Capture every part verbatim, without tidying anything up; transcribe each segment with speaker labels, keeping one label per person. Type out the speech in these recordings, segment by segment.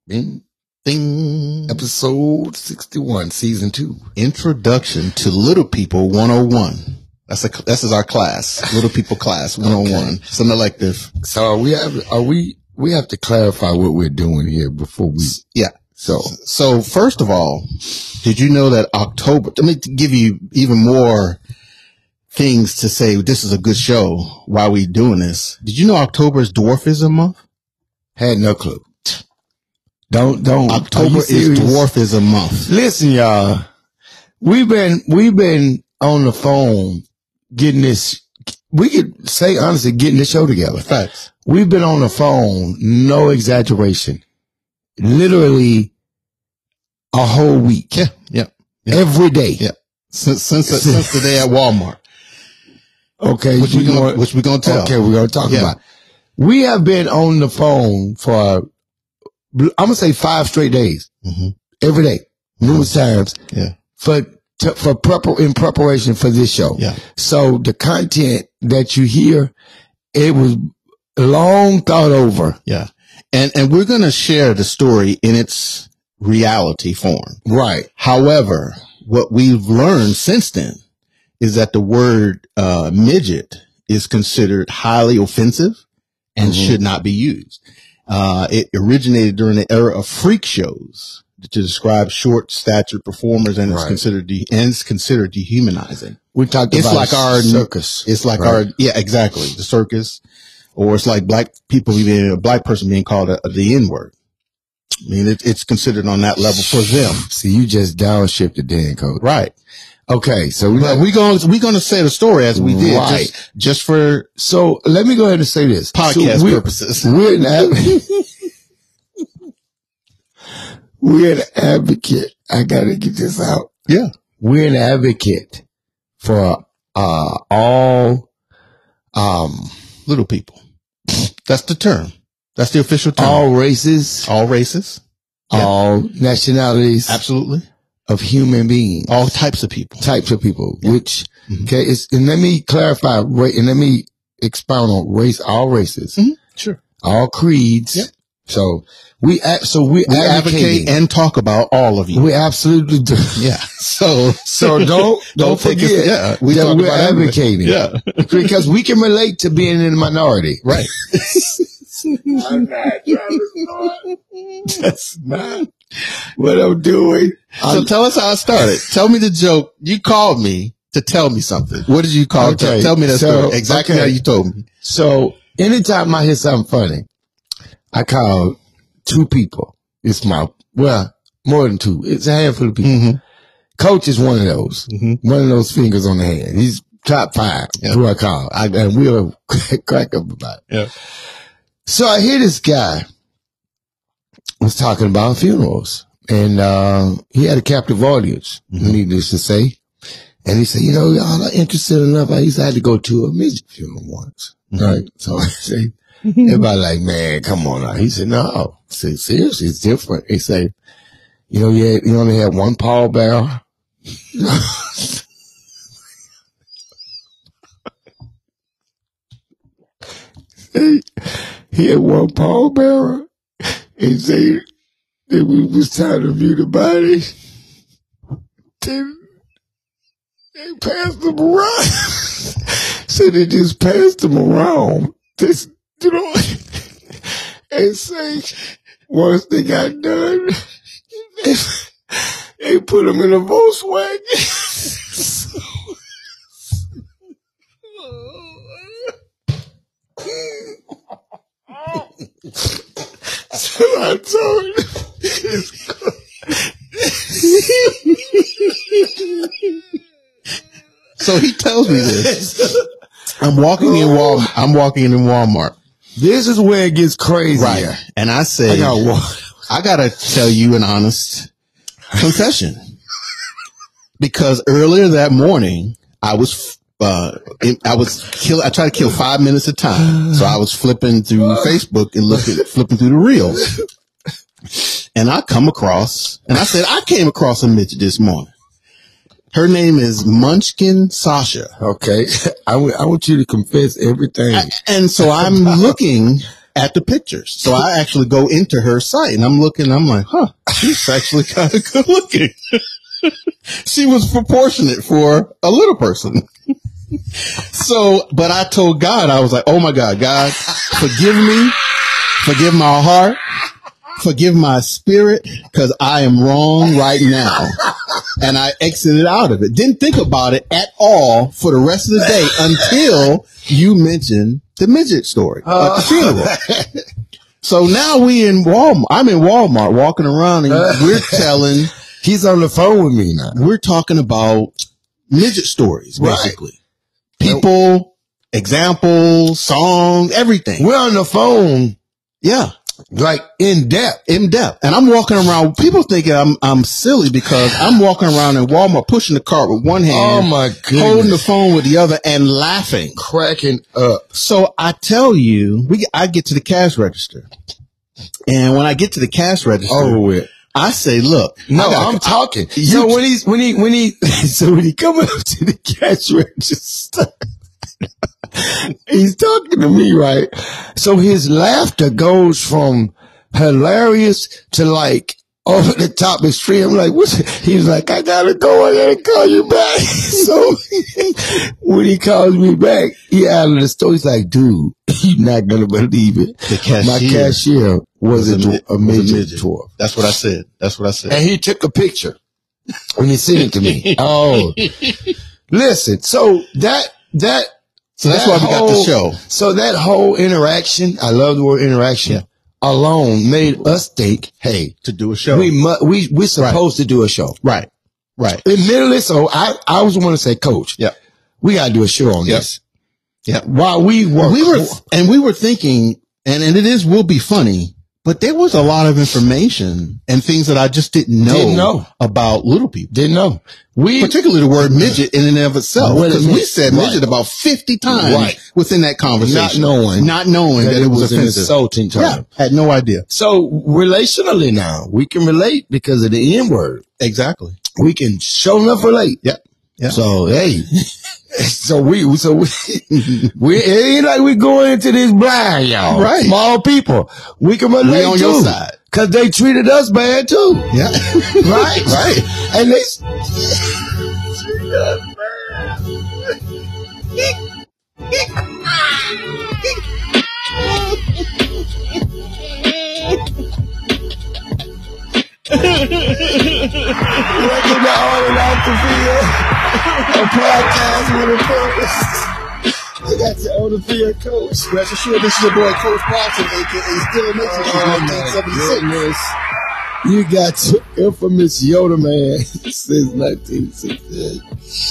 Speaker 1: Bing, ding. Episode sixty-one, season two. Introduction to Little People one oh one. That's a, this is our class. Little People class one oh one. Okay. Something like this. So we have, are we, we have to clarify what we're doing here before we. Yeah. So, so first of all, did you know that October, let me give you even more things to say this is a good show while we doing this. Did you know October is Dwarfism Month? Had no clue. Don't, don't. October is Dwarfism Month. Listen, y'all. We've been, we've been on the phone getting this, we could say honestly, getting this show together. Facts. We've been on the phone, no exaggeration, literally a whole week. Yeah. Yeah. yeah. Every day. Yeah. Since, since, since the day at Walmart. Okay. Which we gonna, which we gonna tell. Okay. We're gonna talk yeah. about. We have been on the phone for, I'm gonna say five straight days, mm-hmm. every day, numerous mm-hmm. times. Yeah. For, to, for prepar- in preparation for this show. Yeah. So the content that you hear, it was long thought over. Yeah. And, and we're going to share the story in its reality form. Right. However, what we've learned since then is that the word, uh, midget is considered highly offensive and mm-hmm. should not be used. Uh, it originated during the era of freak shows to describe short statured performers, and it's right. considered de- and it's considered dehumanizing. We talked it's about like our circus. It's like right. our yeah, exactly the circus, or it's like black people being a black person being called a, a, the N word. I mean, it, it's considered on that level for them. See, you just downshifted Dan code, right? Okay, so we we going we going to say the story as we did, right. just, just for. So let me go ahead and say this podcast so we're, purposes. We're an advocate. We're an advocate. I gotta get this out. Yeah, we're an advocate for uh all um little people. That's the term. That's the official term. All races. All races. Yeah. All nationalities. Absolutely. Of human beings. All types of people. Types of people, yeah. which, mm-hmm. okay, it's, and let me clarify, and let me expound on race, all races. Mm-hmm. Sure. All creeds. Yeah. So we, so we, we advocate and talk about all of you. We absolutely do. Yeah. So, so don't, don't, don't forget it, yeah, we that we're advocating. Yeah. Because we can relate to being in the minority. Right. I'm not, That's not what I'm doing. So I'm, tell us how it started. Tell me the joke. You called me to tell me something. What did you call? Okay. Tell, tell me that so, story. Exactly okay. how you told me. So anytime I hear something funny, I call two people. It's my, well, more than two. It's a handful of people. Mm-hmm. Coach is one of those. Mm-hmm. One of those fingers on the hand. He's top five. Yeah. Who I call. I, and we'll crack up about it. Yeah. So I hear this guy was talking about funerals, and uh, he had a captive audience, mm-hmm. needless to say. And he said, you know, y'all are interested enough. I used to have to go to a midget funeral once. Mm-hmm. Right? So I said, everybody like, man, come on now. He said, no. I said, seriously, it's different. He said, you know, you, had, you only had one pallbearer. He had one pallbearer. He said that we was trying to view the body. Then they passed them around. So they just passed them around. Just, you know, and say, once they got done, they, they put them in a Volkswagen. So, so I told him, so he tells me this. I'm walking in Walmart. I'm walking in Walmart. This is where it gets crazy. Right. And I said, I, got I gotta tell you an honest confession. Because earlier that morning, I was Uh, I was kill. I tried to kill five minutes of time, so I was flipping through Facebook and looking, flipping through the reels, and I come across, and I said I came across a midget this morning. Her name is Munchkin Sasha. Okay, I, w- I want you to confess everything. I, and so I'm looking at the pictures. So I actually go into her site and I'm looking, I'm like, huh, she's actually kind of good looking. She was proportionate for a little person. So, but I told God, I was like, oh my God, God, forgive me, forgive my heart, forgive my spirit, because I am wrong right now. And I exited out of it. Didn't think about it at all for the rest of the day until you mentioned the midget story at the funeral. So now we in Walmart. I'm in Walmart walking around and we're telling.
Speaker 2: He's on the phone with me now.
Speaker 1: We're talking about midget stories, basically. Right. People, examples, songs, everything.
Speaker 2: We're on the phone.
Speaker 1: Yeah.
Speaker 2: Like in depth,
Speaker 1: in depth. And I'm walking around, people thinking I'm, I'm silly because I'm walking around in Walmart pushing the cart with one hand.
Speaker 2: Oh my goodness.
Speaker 1: Holding the phone with the other and laughing.
Speaker 2: Cracking up.
Speaker 1: So I tell you, we, I get to the cash register. And when I get to the cash register,
Speaker 2: over with.
Speaker 1: I say, look,
Speaker 2: no,
Speaker 1: got,
Speaker 2: I'm talking. You, so when he's, when he, when he, so when he coming up to the cash register, he's talking to me, right? So his laughter goes from hilarious to like over the top extreme. I'm like, what's it? He's like, I gotta go. I gotta call you back. So when he calls me back, he out of the store. He's like, dude, you're not gonna believe it.
Speaker 1: The cashier.
Speaker 2: My cashier was, was a, a, a midget, midget tour.
Speaker 1: That's what I said. That's what I said.
Speaker 2: And he took a picture when he sent it to me. Oh, listen. So that, that,
Speaker 1: So that's that why we whole, got the show.
Speaker 2: So that whole interaction, I love the word interaction, yeah. alone made us think, hey,
Speaker 1: to do a show.
Speaker 2: We mu- we we're supposed right. to do a show.
Speaker 1: Right. Right.
Speaker 2: Admittedly, so I, I was want to say, Coach,
Speaker 1: yeah,
Speaker 2: we got to do a show on
Speaker 1: yep.
Speaker 2: this.
Speaker 1: Yeah.
Speaker 2: While we were,
Speaker 1: we were, and we were thinking, and, and it is, will be funny, but there was a lot of information and things that I just didn't know,
Speaker 2: didn't know.
Speaker 1: about little people.
Speaker 2: Didn't know.
Speaker 1: We, particularly the word midget in and of itself. Because we said
Speaker 2: right.
Speaker 1: midget about fifty times
Speaker 2: right.
Speaker 1: within that conversation.
Speaker 2: Not knowing.
Speaker 1: Not knowing that, that it was, was offensive.
Speaker 2: An insulting term.
Speaker 1: Yeah. Had no idea.
Speaker 2: So relationally now, we can relate because of the N word.
Speaker 1: Exactly.
Speaker 2: We can show enough relate.
Speaker 1: Yep. Yeah.
Speaker 2: So, hey. So we, so we, we, it ain't like we going into this blind, y'all.
Speaker 1: Right.
Speaker 2: Small people. We can relate
Speaker 1: we on
Speaker 2: too.
Speaker 1: Your side.
Speaker 2: Cause they treated us bad too.
Speaker 1: Yeah.
Speaker 2: Right.
Speaker 1: Right.
Speaker 2: And they, Welcome to On and Off the Field, a podcast with a purpose. I got your on the field coach.
Speaker 1: Rest assured, this is your boy Coach Watson, aka Still Nation
Speaker 2: oh,
Speaker 1: nineteen seventy-six.
Speaker 2: You got your infamous Yoda man since nineteen sixty-eight.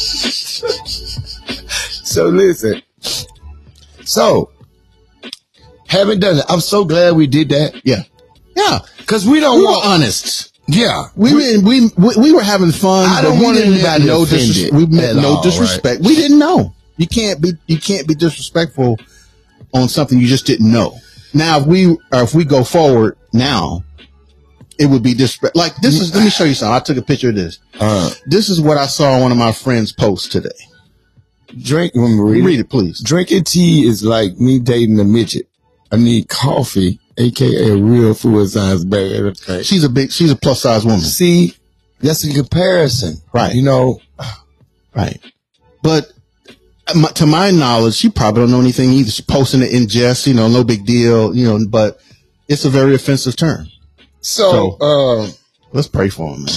Speaker 2: So listen. So, haven't done it. I'm so glad we did that.
Speaker 1: Yeah. Yeah.
Speaker 2: Cause we don't
Speaker 1: we
Speaker 2: want
Speaker 1: were honest.
Speaker 2: Yeah.
Speaker 1: We, we, we, we, we were having fun.
Speaker 2: I don't want anybody
Speaker 1: no
Speaker 2: offended.
Speaker 1: Disres- we meant no
Speaker 2: all,
Speaker 1: disrespect.
Speaker 2: Right?
Speaker 1: We didn't know. You can't be, you can't be disrespectful on something you just didn't know. Now, if we, or if we go forward now, it would be disrespect. Like this is, let me show you something. I took a picture of this. Uh, this is what I saw on one of my friends' posts today.
Speaker 2: Drink, when we read,
Speaker 1: read it, it, please.
Speaker 2: Drinking tea is like me dating a midget. I need coffee, aka a real full size bag. Okay.
Speaker 1: She's a big, she's a plus size woman.
Speaker 2: See, that's a comparison,
Speaker 1: right?
Speaker 2: You know,
Speaker 1: right. But to my knowledge, she probably don't know anything either. She's posting it in jest, you know, no big deal, you know. But it's a very offensive term.
Speaker 2: So, so uh,
Speaker 1: let's pray for him,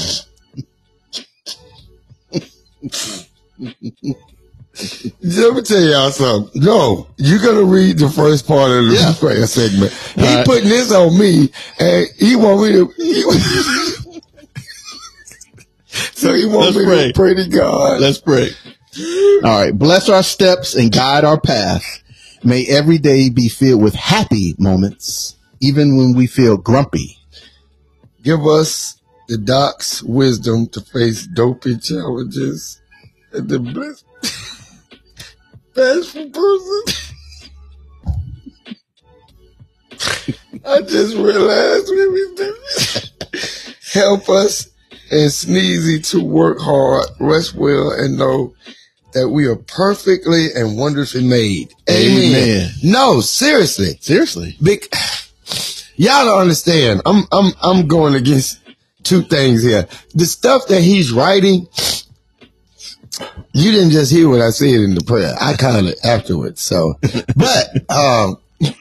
Speaker 1: man.
Speaker 2: Let me tell y'all something. No, you're gonna read the first part of the yeah. prayer segment. He right. putting this on me, and he want me to. He, so he want
Speaker 1: Let's
Speaker 2: me
Speaker 1: pray.
Speaker 2: to pray to God.
Speaker 1: Let's pray. All right, bless our steps and guide our path. May every day be filled with happy moments, even when we feel grumpy.
Speaker 2: Give us the doc's wisdom to face dopey challenges and the bless. Best person. I just realized we was doing. Help us and Sneezy to work hard, rest well, and know that we are perfectly and wonderfully made. Amen.
Speaker 1: Amen.
Speaker 2: No, seriously.
Speaker 1: Seriously.
Speaker 2: Big, y'all don't understand. I'm, I'm, I'm going against two things here. The stuff that he's writing, you didn't just hear what I said in the prayer. I kind of afterwards. So, but, um,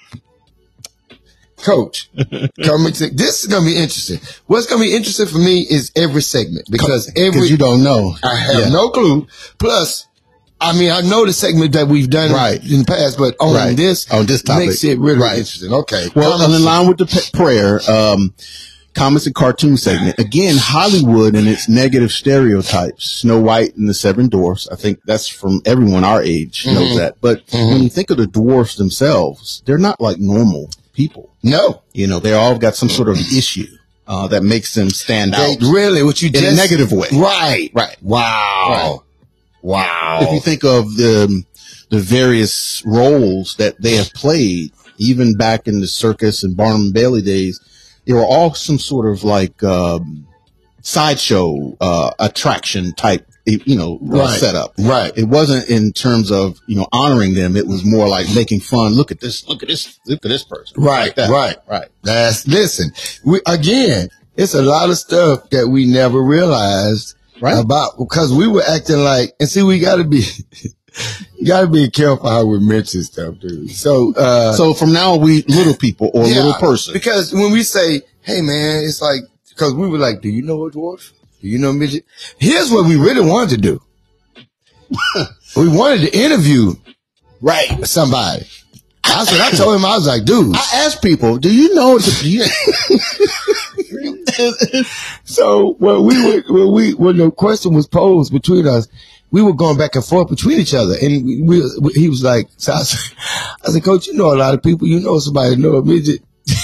Speaker 2: Coach, coming to, this is going to be interesting. What's going to be interesting for me is every segment because every,
Speaker 1: you don't know.
Speaker 2: I have
Speaker 1: Yeah.
Speaker 2: no clue. Plus, I mean, I know the segment that we've done
Speaker 1: Right.
Speaker 2: in the past, but on
Speaker 1: Right.
Speaker 2: this,
Speaker 1: On this topic.
Speaker 2: makes it really
Speaker 1: Right.
Speaker 2: interesting. Okay.
Speaker 1: Well,
Speaker 2: Comments-
Speaker 1: in line with the p- prayer, um, comments and cartoon segment. Again, Hollywood and its negative stereotypes. Snow White and the Seven Dwarfs. I think that's from everyone our age knows
Speaker 2: Mhm.
Speaker 1: that. But
Speaker 2: Mhm.
Speaker 1: when you think of the dwarfs themselves, they're not like normal people.
Speaker 2: No.
Speaker 1: You know, they all got some sort of issue uh, that makes them stand
Speaker 2: They,
Speaker 1: out
Speaker 2: really, what you
Speaker 1: in
Speaker 2: just,
Speaker 1: a negative way.
Speaker 2: Right.
Speaker 1: Right.
Speaker 2: Wow. Wow.
Speaker 1: If you think of the the various roles that they have played, even back in the circus and Barnum and Bailey days, they were all some sort of like um, sideshow uh, attraction type, you know, uh,
Speaker 2: Right.
Speaker 1: setup.
Speaker 2: Right.
Speaker 1: It wasn't in terms of, you know, honoring them. It was more like making fun. Look at this. Look at this. Look at this person.
Speaker 2: Right.
Speaker 1: Like that.
Speaker 2: Right.
Speaker 1: Right.
Speaker 2: That's, listen, we, again, it's a lot of stuff that we never realized
Speaker 1: Right.
Speaker 2: about because we were acting like, and see, we gotta be, you gotta be careful how we mention stuff, dude. So, uh,
Speaker 1: So from now on, we little people or
Speaker 2: yeah,
Speaker 1: little person.
Speaker 2: because when we say, hey man, it's like, because we were like, do you know a dwarf? Do you know a midget? Here's what we really wanted to do. We wanted to interview
Speaker 1: Right.
Speaker 2: somebody. That's what I told him. I was like, dude.
Speaker 1: I asked people, do you know? Do you,
Speaker 2: So when we were, when we, when the question was posed between us, we were going back and forth between each other. And we, we he was like, so I, was, I said, Coach, you know a lot of people. You know somebody know a midget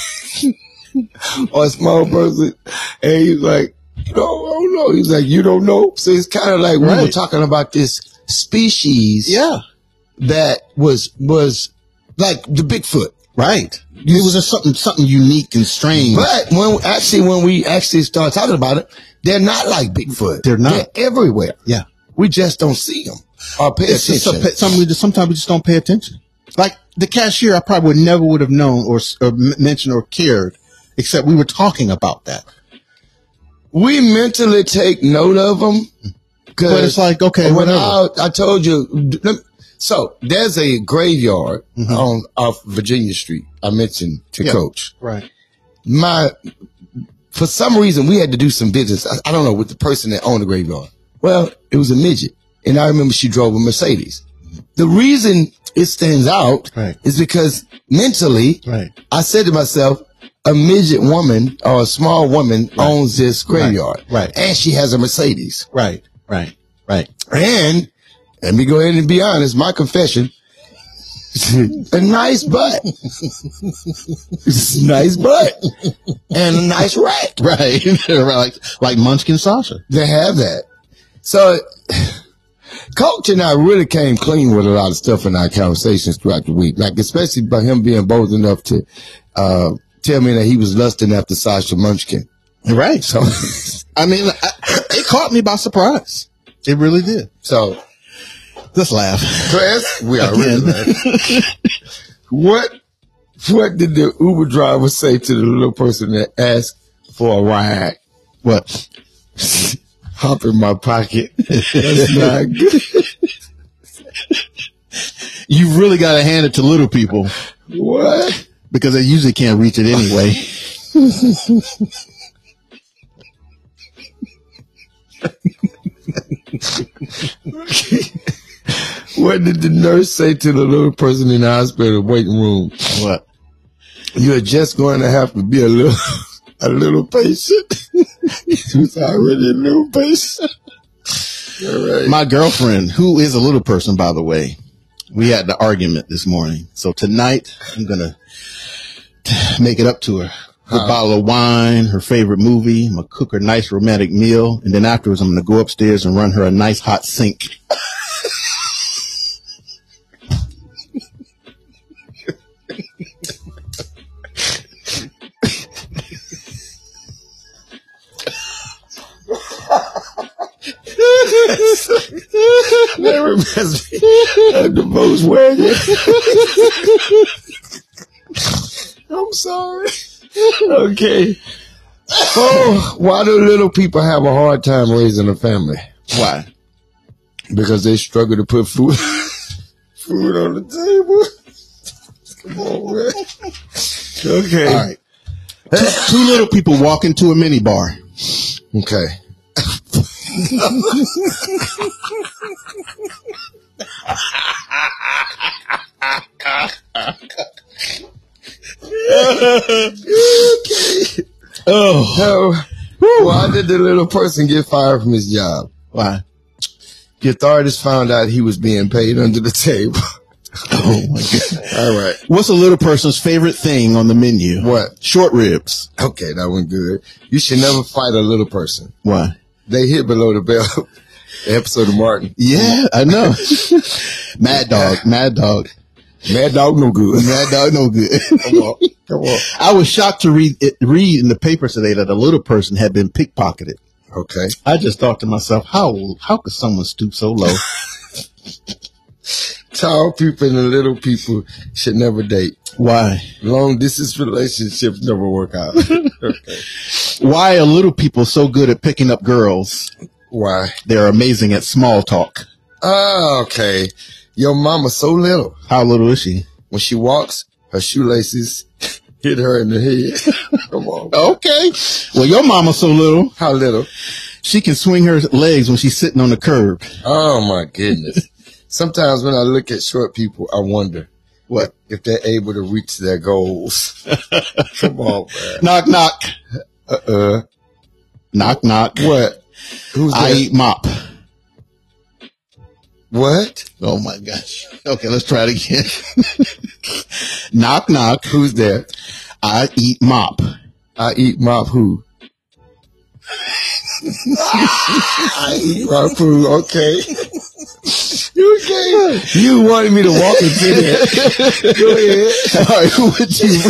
Speaker 2: or a small person. And he was like, you know, I don't know. He's like, you don't know. So it's kind of like we were
Speaker 1: Right.
Speaker 2: talking about this species
Speaker 1: yeah.
Speaker 2: that was, was like the Bigfoot.
Speaker 1: Right. It was just something, something unique and strange.
Speaker 2: But when actually, when we actually start talking about it, they're not like Bigfoot.
Speaker 1: They're not.
Speaker 2: They're everywhere.
Speaker 1: Yeah.
Speaker 2: We just don't see them or pay
Speaker 1: It's just
Speaker 2: attention.
Speaker 1: some, some, we just, sometimes we just don't pay attention. Like the cashier, I probably would never would have known or, or m- mentioned or cared, except we were talking about that.
Speaker 2: We mentally take note of them.
Speaker 1: But it's like, okay,
Speaker 2: when
Speaker 1: whatever.
Speaker 2: I, I told you. So there's a graveyard
Speaker 1: Mhm.
Speaker 2: on off Virginia Street. I mentioned to
Speaker 1: Yeah.
Speaker 2: Coach.
Speaker 1: Right.
Speaker 2: My, for some reason, we had to do some business. I, I don't know with the person that owned the graveyard. Well, it was a midget, and I remember she drove a Mercedes. The reason it stands out
Speaker 1: Right.
Speaker 2: is because mentally,
Speaker 1: Right.
Speaker 2: I said to myself, a midget woman or a small woman owns this graveyard.
Speaker 1: Right.
Speaker 2: And she has a Mercedes.
Speaker 1: Right. Right. Right.
Speaker 2: And let me go ahead and be honest, my confession, a nice butt. Nice butt. And a nice rack.
Speaker 1: Right. like, like Munchkin Sasha.
Speaker 2: They have that. So Coach and I really came clean with a lot of stuff in our conversations throughout the week. Like, especially by him being bold enough to, uh, tell me that he was lusting after Sasha Munchkin.
Speaker 1: Right.
Speaker 2: So,
Speaker 1: I mean, I, it caught me by surprise. It really did.
Speaker 2: so
Speaker 1: Just laugh.
Speaker 2: Chris, we are really
Speaker 1: Again.
Speaker 2: laughing. What, what did the Uber driver say to the little person that asked for a ride?
Speaker 1: What?
Speaker 2: Hop in my pocket. That's not good.
Speaker 1: You really got to hand it to little people
Speaker 2: What?
Speaker 1: because they usually can't reach it anyway.
Speaker 2: What did the nurse say to the little person in the hospital waiting room?
Speaker 1: What?
Speaker 2: You're just going to have to be a little, a little patient. He was already a little patient. All right.
Speaker 1: My girlfriend, who is a little person, by the way, we had the argument this morning. So tonight, I'm going to make it up to her. Her
Speaker 2: Huh.
Speaker 1: bottle of wine, her favorite movie. I'm going to cook her a nice romantic meal. And then afterwards, I'm going to go upstairs and run her a nice hot sink.
Speaker 2: They're reminds me of the Volkswagen. I'm sorry. Okay. Oh, why do little people have a hard time raising a family?
Speaker 1: Why?
Speaker 2: Because they struggle to put food food on the table. Come on, man. Okay.
Speaker 1: All right. two, two little people walk into a mini bar.
Speaker 2: Okay. Okay. Oh. So, why did the little person get fired from his job?
Speaker 1: Why?
Speaker 2: The authorities found out he was being paid under the table.
Speaker 1: Oh my God.
Speaker 2: All right.
Speaker 1: What's a little person's favorite thing on the menu?
Speaker 2: What?
Speaker 1: Short ribs.
Speaker 2: Okay, that one good. You should never fight a little person.
Speaker 1: Why?
Speaker 2: They hit below the belt. The episode of Martin.
Speaker 1: Yeah, I know. Mad Dog. Mad Dog.
Speaker 2: Mad Dog no good.
Speaker 1: Mad Dog no good.
Speaker 2: Come on. Come on.
Speaker 1: I was shocked to read it, read in the paper today that a little person had been pickpocketed.
Speaker 2: Okay.
Speaker 1: I just thought to myself, how how could someone stoop so low?
Speaker 2: Tall people and the little people should never date.
Speaker 1: Why?
Speaker 2: Long distance relationships never work out. Okay.
Speaker 1: Why are little people so good at picking up girls?
Speaker 2: Why?
Speaker 1: They're amazing at small talk.
Speaker 2: Oh, okay. Your mama's so little.
Speaker 1: How little is she?
Speaker 2: When she walks, her shoelaces hit her in the head. Come on.
Speaker 1: Okay. Well, your mama's so little.
Speaker 2: How little?
Speaker 1: She can swing her legs when she's sitting on the curb.
Speaker 2: Oh, my goodness. Sometimes when I look at short people, I wonder
Speaker 1: What?
Speaker 2: if they're able to reach their goals. Come on, man.
Speaker 1: Knock, knock.
Speaker 2: Uh-uh.
Speaker 1: Knock, knock.
Speaker 2: What? Who's
Speaker 1: I
Speaker 2: that?
Speaker 1: eat mop.
Speaker 2: What?
Speaker 1: Oh, my gosh. Okay, let's try it again. Knock, knock.
Speaker 2: Who's there?
Speaker 1: I eat mop.
Speaker 2: I eat mop who? I eat mop who? Okay. Okay. You wanted me to walk into that. Go ahead.
Speaker 1: All right, who would you?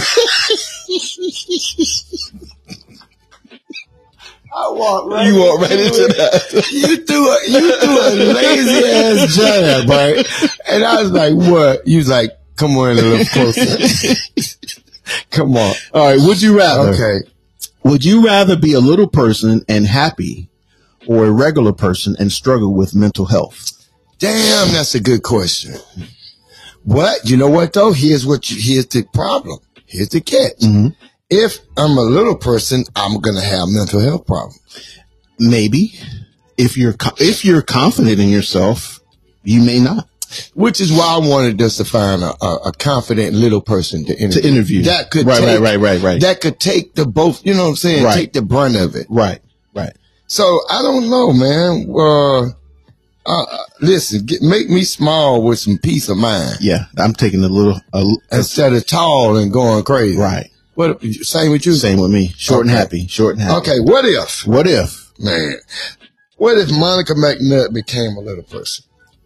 Speaker 2: I walk right.
Speaker 1: You walk right into that.
Speaker 2: You threw a you threw a lazy ass jab, right? And I was like, "What?" You was like, "Come on a little closer." Come on.
Speaker 1: All right, would you rather?
Speaker 2: Okay.
Speaker 1: Would you rather be a little person and happy, or a regular person and struggle with mental health?
Speaker 2: Damn, that's a good question. What? You know what though? Here's what. You, here's the problem. Here's the catch.
Speaker 1: Mm-hmm.
Speaker 2: If I'm a little person, I'm gonna have mental health problems.
Speaker 1: Maybe. If you're co- if you're confident in yourself, you may not.
Speaker 2: Which is why I wanted us to find a, a, a confident little person to interview.
Speaker 1: To interview.
Speaker 2: That could
Speaker 1: right,
Speaker 2: take,
Speaker 1: right, right, right, right.
Speaker 2: That could take the both, you know what I'm saying?
Speaker 1: Right.
Speaker 2: Take the brunt of it.
Speaker 1: Right, right.
Speaker 2: So I don't know, man. Uh, uh, listen, get, make me small with some peace of mind.
Speaker 1: Yeah, I'm taking a little. A, a,
Speaker 2: Instead of tall and going crazy.
Speaker 1: right.
Speaker 2: What? Same with you?
Speaker 1: Same with me. Short
Speaker 2: Okay.
Speaker 1: and happy. Short and happy.
Speaker 2: Okay, what if?
Speaker 1: What if?
Speaker 2: Man, what if Monica McNutt became a little person?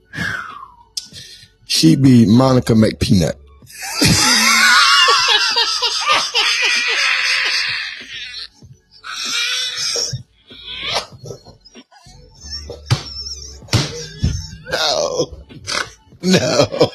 Speaker 2: She'd be Monica McPeanut.
Speaker 1: No. No.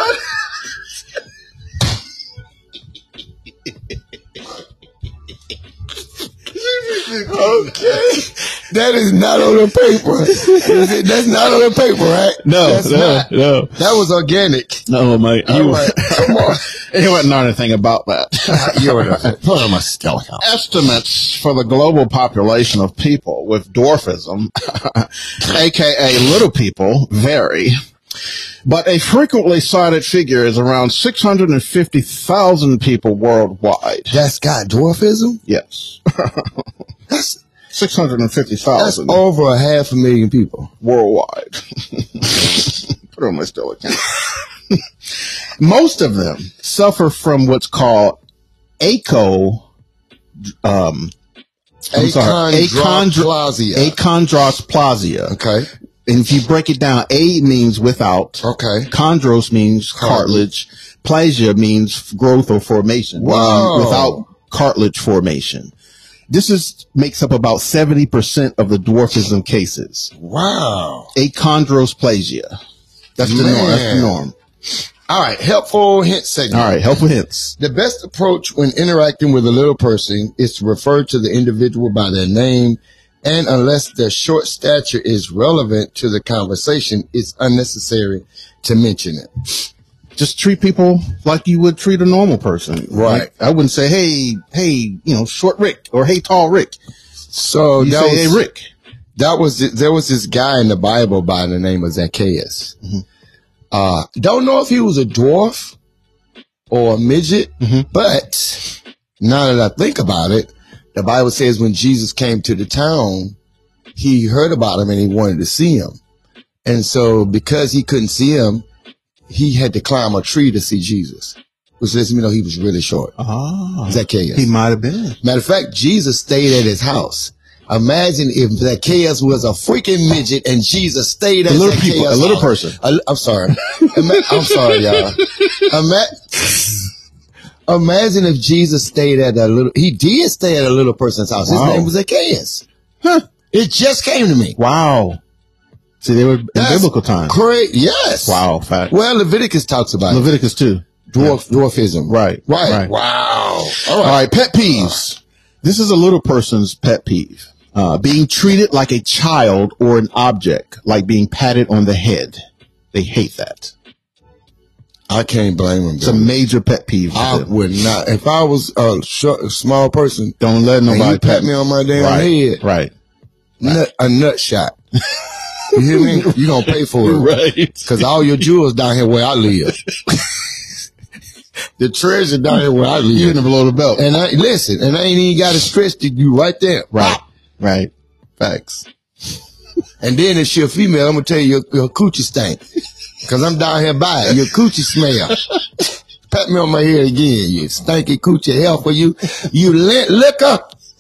Speaker 2: Okay. That is not on the paper. Is it? That's not on the paper, right?
Speaker 1: No,
Speaker 2: That's
Speaker 1: no,
Speaker 2: not.
Speaker 1: no.
Speaker 2: That was organic.
Speaker 1: No, mate.
Speaker 2: All right, come on.
Speaker 1: You wouldn't know anything about that.
Speaker 2: You're the put on my skeleton.
Speaker 1: Estimates for the global population of people with dwarfism, aka little people, vary. But a frequently cited figure is around six hundred fifty thousand people worldwide.
Speaker 2: That's got dwarfism?
Speaker 1: Yes.
Speaker 2: That's
Speaker 1: six hundred fifty
Speaker 2: that's
Speaker 1: thousand
Speaker 2: over a half a million people.
Speaker 1: worldwide. Put on my still account. Most of them suffer from what's called acho, um, I'm sorry,
Speaker 2: Achondroplasia.
Speaker 1: achondroplasia.
Speaker 2: Okay.
Speaker 1: And if you break it down, A means without,
Speaker 2: Okay.
Speaker 1: chondros means cartilage, plasia means growth or formation,
Speaker 2: Wow.
Speaker 1: meaning without cartilage formation. This is makes up about seventy percent of the dwarfism cases.
Speaker 2: Wow.
Speaker 1: Achondroplasia. That's the norm. That's the norm.
Speaker 2: All right, helpful hint segment.
Speaker 1: All right, helpful hints.
Speaker 2: The best approach when interacting with a little person is to refer to the individual by their name, and unless their short stature is relevant to the conversation, it's unnecessary to mention it.
Speaker 1: Just treat people like you would treat a normal person.
Speaker 2: Right.
Speaker 1: Like, I wouldn't say, hey, hey, you know, short Rick or hey, tall Rick.
Speaker 2: So
Speaker 1: you
Speaker 2: that
Speaker 1: say,
Speaker 2: was,
Speaker 1: hey, Rick.
Speaker 2: That was, there was this guy in the Bible by the name of Zacchaeus. Mm-hmm. Uh, don't know if he was a dwarf or a midget, mm-hmm. but now that I think about it, the Bible says when Jesus came to the town, he heard about him and he wanted to see him. And so because he couldn't see him, he had to climb a tree to see Jesus, which lets me know he was really short.
Speaker 1: Oh,
Speaker 2: Zacchaeus.
Speaker 1: He might have been.
Speaker 2: Matter of fact, Jesus stayed at his house. Imagine if Zacchaeus was a freaking midget and Jesus stayed at
Speaker 1: a little
Speaker 2: Zacchaeus'
Speaker 1: people, a little
Speaker 2: house.
Speaker 1: person.
Speaker 2: A, I'm sorry. Ima- I'm sorry, y'all. Ima- Imagine if Jesus stayed at a little, he did stay at a little person's house. His
Speaker 1: Wow.
Speaker 2: name was Zacchaeus.
Speaker 1: Huh.
Speaker 2: It just came to me.
Speaker 1: Wow. See, they were in
Speaker 2: That's
Speaker 1: biblical times.
Speaker 2: Great. Yes.
Speaker 1: Wow. Fact.
Speaker 2: Well, Leviticus talks about
Speaker 1: Leviticus too.
Speaker 2: it. Dwarf, dwarfism.
Speaker 1: Right.
Speaker 2: Right.
Speaker 1: Right.
Speaker 2: Wow.
Speaker 1: All right. All right. Pet peeves. This is a little person's pet peeve. Uh, being treated like a child or an object, like being patted on the head. They hate that.
Speaker 2: I can't blame him.
Speaker 1: It's a major pet peeve.
Speaker 2: I would not. If I was a, short, a small person,
Speaker 1: don't let nobody
Speaker 2: you pat me on my damn
Speaker 1: right,
Speaker 2: head.
Speaker 1: Right.
Speaker 2: Nut, a nut shot. You hear me? You gonna pay for it.
Speaker 1: Right.
Speaker 2: Because all your jewels down here where I live. The treasure down here where I live.
Speaker 1: You in the below the belt.
Speaker 2: And I, listen, and I ain't even got to stretch to you right there.
Speaker 1: Right. Right. Facts.
Speaker 2: And then if she a female, I'm going to tell you your, your coochie stink. Because I'm down here by it. Your coochie smell. Pat me on my head again, you stinky coochie hell for you. You li- liquor.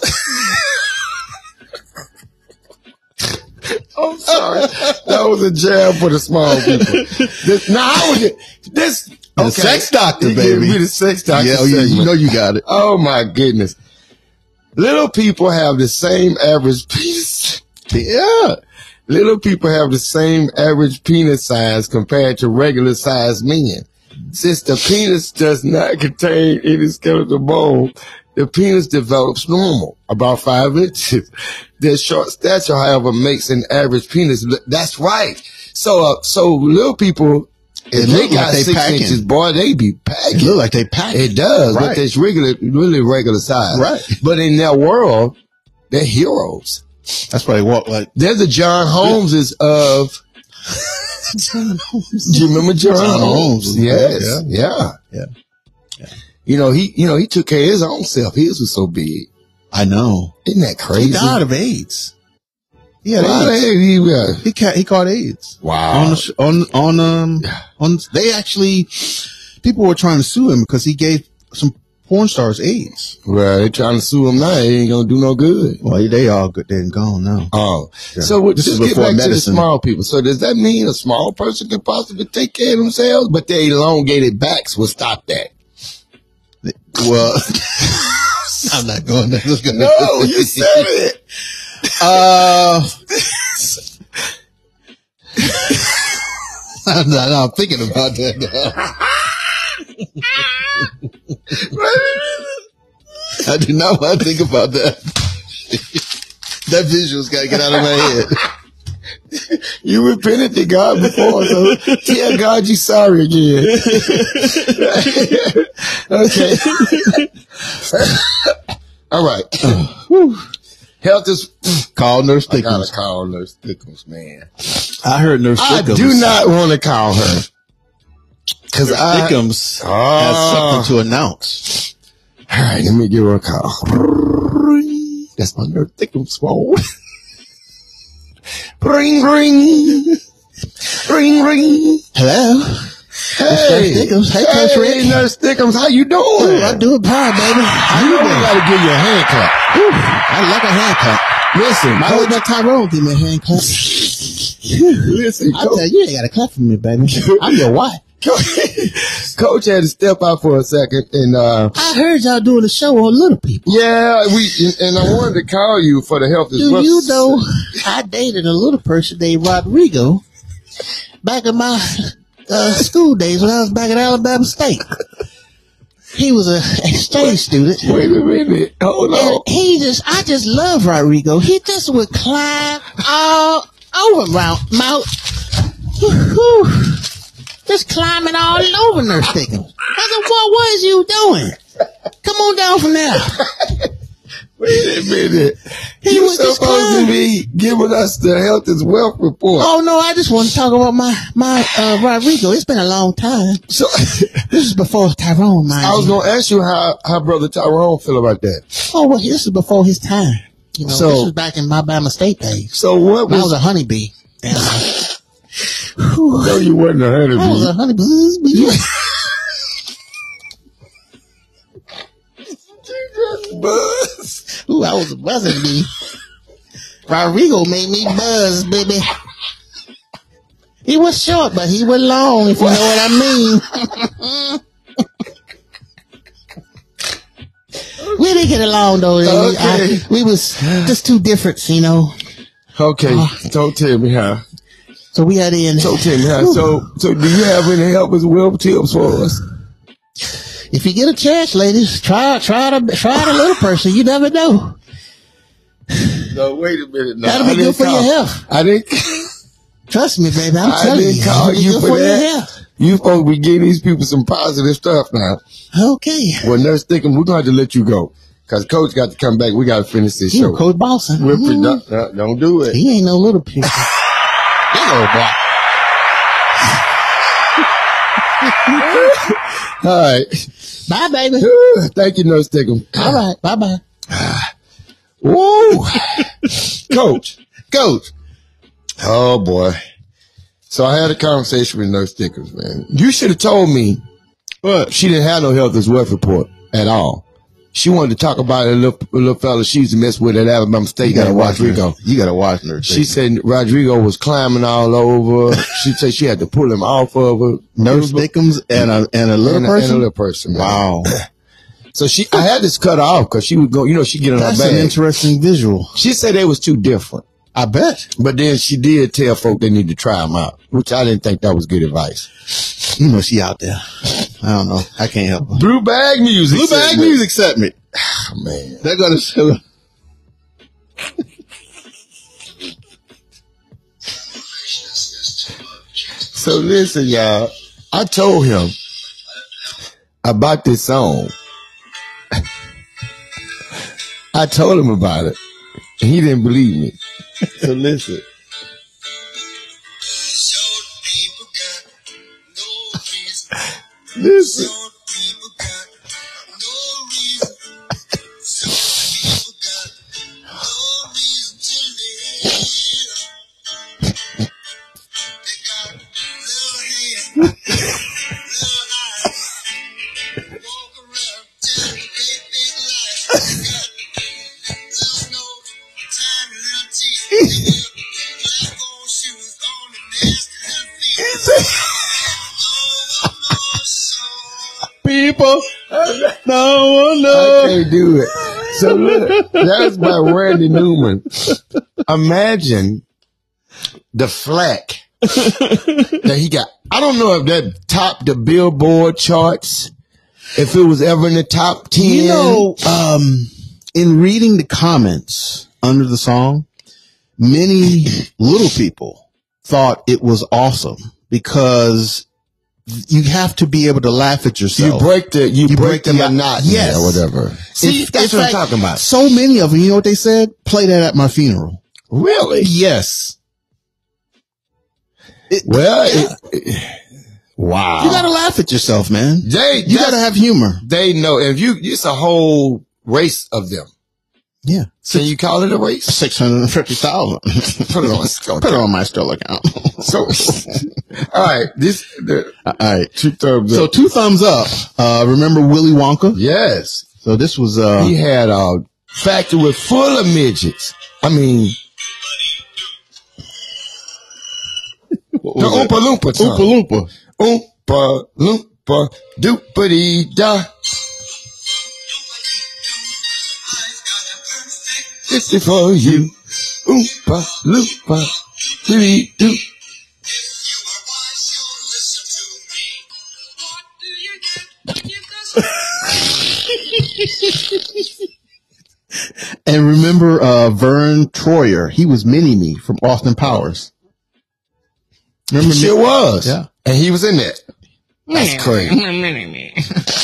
Speaker 2: I'm sorry. That was a jab for the small people. This, now, how would you, this,
Speaker 1: The
Speaker 2: okay.
Speaker 1: sex doctor,
Speaker 2: You
Speaker 1: baby.
Speaker 2: give me the sex doctor.
Speaker 1: Yeah, oh, you, you
Speaker 2: segment.
Speaker 1: know you got it.
Speaker 2: Oh my goodness. Little people have the same average penis. Yeah. Little people have the same average penis size compared to regular sized men. Since the penis does not contain any skeletal bone, the penis develops normal, about five inches. Their short stature, however, makes an average penis. That's right. So, uh, so little people, if they got
Speaker 1: like they
Speaker 2: six
Speaker 1: packing.
Speaker 2: inches, boy, they be packing.
Speaker 1: It look like they pack.
Speaker 2: It does,
Speaker 1: Right.
Speaker 2: but it's regular, really regular size.
Speaker 1: Right.
Speaker 2: But in their world, they're heroes.
Speaker 1: That's why they walk like
Speaker 2: They're the John Holmeses of.
Speaker 1: John Holmes.
Speaker 2: Do you remember John,
Speaker 1: John
Speaker 2: Holmes?
Speaker 1: Holmes.
Speaker 2: Yes.
Speaker 1: Yeah.
Speaker 2: Yeah.
Speaker 1: Yeah.
Speaker 2: You know, he, you know, he took care of his own self. His was so big.
Speaker 1: I know.
Speaker 2: Isn't that crazy?
Speaker 1: He died of AIDS. He had
Speaker 2: Why the
Speaker 1: AIDS.
Speaker 2: heck he, uh,
Speaker 1: He ca- he caught AIDS.
Speaker 2: Wow.
Speaker 1: On the sh- on on um on they actually people were trying to sue him because he gave some porn stars AIDS.
Speaker 2: Well, they trying to sue him now. He ain't gonna do no good.
Speaker 1: Well, they all good. They're gone now.
Speaker 2: Oh,
Speaker 1: Yeah.
Speaker 2: so what,
Speaker 1: This
Speaker 2: just
Speaker 1: is
Speaker 2: get
Speaker 1: before
Speaker 2: back to the
Speaker 1: medicine.
Speaker 2: small people. So does that mean a small person can possibly take care of themselves, but their elongated backs will stop that?
Speaker 1: Well, I'm not going there. Let's go.
Speaker 2: No, you said it.
Speaker 1: Uh, I'm not, I'm thinking about that now. I do not want to think about that. That visual's got to get out of my head.
Speaker 2: You repented to God before, so tell God you sorry again. Okay. All right. Health is.
Speaker 1: Call Nurse
Speaker 2: I gotta
Speaker 1: Thickums.
Speaker 2: call Nurse Thickums, man.
Speaker 1: I heard Nurse
Speaker 2: I
Speaker 1: Thickums.
Speaker 2: do not want to call her. Cause
Speaker 1: Nurse
Speaker 2: I.
Speaker 1: Thickums
Speaker 2: Oh.
Speaker 1: has something to announce.
Speaker 2: All right, let me give her a call. That's my Nurse Thickums phone. Ring, ring. Ring, ring.
Speaker 1: Hello?
Speaker 2: Hey,
Speaker 1: Nurse Thickums. Hey, Coach Rick.
Speaker 2: hey, Nurse Thickums, how you doing?
Speaker 1: Ooh, I do it fine, baby. How
Speaker 2: You
Speaker 1: you
Speaker 2: really
Speaker 1: doing?
Speaker 2: gotta give you a hand clap.
Speaker 1: Ooh, I like a hand clap.
Speaker 2: Listen,
Speaker 1: My
Speaker 2: Coach,
Speaker 1: husband Tyrone give me a hand clap.
Speaker 2: listen,
Speaker 1: I
Speaker 2: Coach,
Speaker 1: tell you, you ain't got to clap for me, baby. I'm your wife.
Speaker 2: Coach had to step out for a second, and uh,
Speaker 1: I heard y'all doing a show on Little People.
Speaker 2: yeah, we and, and I wanted to call you for the health.
Speaker 1: Do you know I dated a little person named Rodrigo? back in my uh, school days when I was back at Alabama State. He was a exchange student.
Speaker 2: Wait a minute. Hold
Speaker 1: And
Speaker 2: on.
Speaker 1: he just, I just love Rodrigo. He just would climb all over Mount, Mount, whew, just climbing all over Nurse Stickums. I said, what was you doing? Come on down from there.
Speaker 2: Wait a minute.
Speaker 1: He
Speaker 2: You're
Speaker 1: was just
Speaker 2: supposed to
Speaker 1: climbing.
Speaker 2: be giving us the health and wealth report.
Speaker 1: Oh no, I just want to talk about my, my, uh, Rodrigo. It's been a long time.
Speaker 2: So
Speaker 1: This is before Tyrone, mind
Speaker 2: I was
Speaker 1: you.
Speaker 2: going to ask you how, how Brother Tyrone feel about that.
Speaker 1: Oh, well, this is before his time. You know,
Speaker 2: So-
Speaker 1: this was back in my Alabama State days.
Speaker 2: So what
Speaker 1: I was
Speaker 2: was...
Speaker 1: a honeybee. And, uh, whew,
Speaker 2: No, you wasn't a
Speaker 1: I was a
Speaker 2: honeybee.
Speaker 1: honeybee.
Speaker 2: Buzz.
Speaker 1: Ooh, I was a buzzing bee. Rodrigo made me buzz, baby. He was short, but he was long, if you know what I mean. We didn't get along, though.
Speaker 2: Okay.
Speaker 1: I, we was just too different, you know.
Speaker 2: Okay, don't tell me how.
Speaker 1: So we had in.
Speaker 2: Don't tell me how. So, so do you have any help as well tips for us?
Speaker 1: If you get a chance, ladies, try try to try the little person. You never know.
Speaker 2: No, wait a minute. No,
Speaker 1: That'll be
Speaker 2: I
Speaker 1: good
Speaker 2: didn't
Speaker 1: for
Speaker 2: call-
Speaker 1: your health.
Speaker 2: I didn't.
Speaker 1: Trust me, baby. I'm
Speaker 2: I
Speaker 1: telling
Speaker 2: didn't
Speaker 1: you.
Speaker 2: call
Speaker 1: It'll be
Speaker 2: you
Speaker 1: good
Speaker 2: for
Speaker 1: your
Speaker 2: that.
Speaker 1: health.
Speaker 2: You supposed to be getting these people some positive stuff now.
Speaker 1: Okay.
Speaker 2: Well, Nurse Thickum, we're going to have to let you go. Because Coach got to come back. We got to finish this
Speaker 1: You
Speaker 2: show.
Speaker 1: Coach Boston.
Speaker 2: We're
Speaker 1: Mhm.
Speaker 2: produ- no, don't do it.
Speaker 1: He ain't no little people. Big old boy.
Speaker 2: All right.
Speaker 1: Bye, baby.
Speaker 2: Thank you, Nurse Thickum.
Speaker 1: All right. Bye, bye.
Speaker 2: Woo! Coach. Coach. Oh, boy. So I had a conversation with Nurse Thickum, man. You should have told me uh, she didn't have no health as wealth report at all. She wanted to talk about a little, a little fella she used to mess with at Alabama State.
Speaker 1: You gotta
Speaker 2: named
Speaker 1: watch
Speaker 2: Rodrigo.
Speaker 1: her. You gotta watch her.
Speaker 2: She said Rodrigo was climbing all over. She said she had to pull him off of her.
Speaker 1: Nurse Dickens and a and a little
Speaker 2: and,
Speaker 1: person.
Speaker 2: A, and a little person. Man.
Speaker 1: Wow,
Speaker 2: So she, I had this cut off because she would go. You know, she get in
Speaker 1: that's
Speaker 2: her
Speaker 1: an
Speaker 2: bag.
Speaker 1: interesting visual.
Speaker 2: She said they was too different.
Speaker 1: I bet.
Speaker 2: But then she did tell folk they need to try them out, which I didn't think that was good advice.
Speaker 1: You know she out there. I don't know. I can't help her.
Speaker 2: Blue bag music.
Speaker 1: Blue bag
Speaker 2: segment.
Speaker 1: music set me.
Speaker 2: Oh, man.
Speaker 1: They're gonna show.
Speaker 2: So listen, y'all. I told him about this song. I told him about it. And he didn't believe me. So listen. Listen.
Speaker 1: People, no one
Speaker 2: I
Speaker 1: knows.
Speaker 2: can't do it. So look, that's by Randy Newman. Imagine the flack that he got. I don't know if that topped the Billboard charts, if it was ever in the top ten.
Speaker 1: You know, um, in reading the comments under the song, many little people thought it was awesome because you have to be able to laugh at
Speaker 2: you
Speaker 1: yourself.
Speaker 2: break the you,
Speaker 1: You
Speaker 2: break,
Speaker 1: break
Speaker 2: the
Speaker 1: the-
Speaker 2: monotony
Speaker 1: yes.
Speaker 2: or whatever. See,
Speaker 1: In-
Speaker 2: that's
Speaker 1: in
Speaker 2: what
Speaker 1: fact,
Speaker 2: I'm talking about.
Speaker 1: So many of them, you know what they said? Play that at my funeral.
Speaker 2: Really?
Speaker 1: Yes. It-
Speaker 2: Well,
Speaker 1: yeah.
Speaker 2: it, it, wow.
Speaker 1: You gotta laugh at yourself, man.
Speaker 2: they
Speaker 1: You gotta have humor.
Speaker 2: they know if you it's a whole race of them.
Speaker 1: Yeah.
Speaker 2: So you call it a race?
Speaker 1: Six hundred and fifty thousand.
Speaker 2: Put it on Stoll
Speaker 1: Put it on my Stoll account.
Speaker 2: So, all right, this the
Speaker 1: All right.
Speaker 2: two thumbs
Speaker 1: So
Speaker 2: up.
Speaker 1: two thumbs up. Uh, remember Willy Wonka?
Speaker 2: Yes,
Speaker 1: So this was uh,
Speaker 2: he had a factory full of midgets. I mean,
Speaker 1: what
Speaker 2: the
Speaker 1: was it?
Speaker 2: Oompa Loompa song.
Speaker 1: Oompa Loompa.
Speaker 2: Oompa Loompa doopity da. This is for you. Oompa Loompa doopity doo.
Speaker 1: And remember uh, Vern Troyer? He was Mini-Me from Austin Powers.
Speaker 2: Remember? He sure was.
Speaker 1: Yeah.
Speaker 2: And he was in that. That's crazy.
Speaker 3: Mini-Me.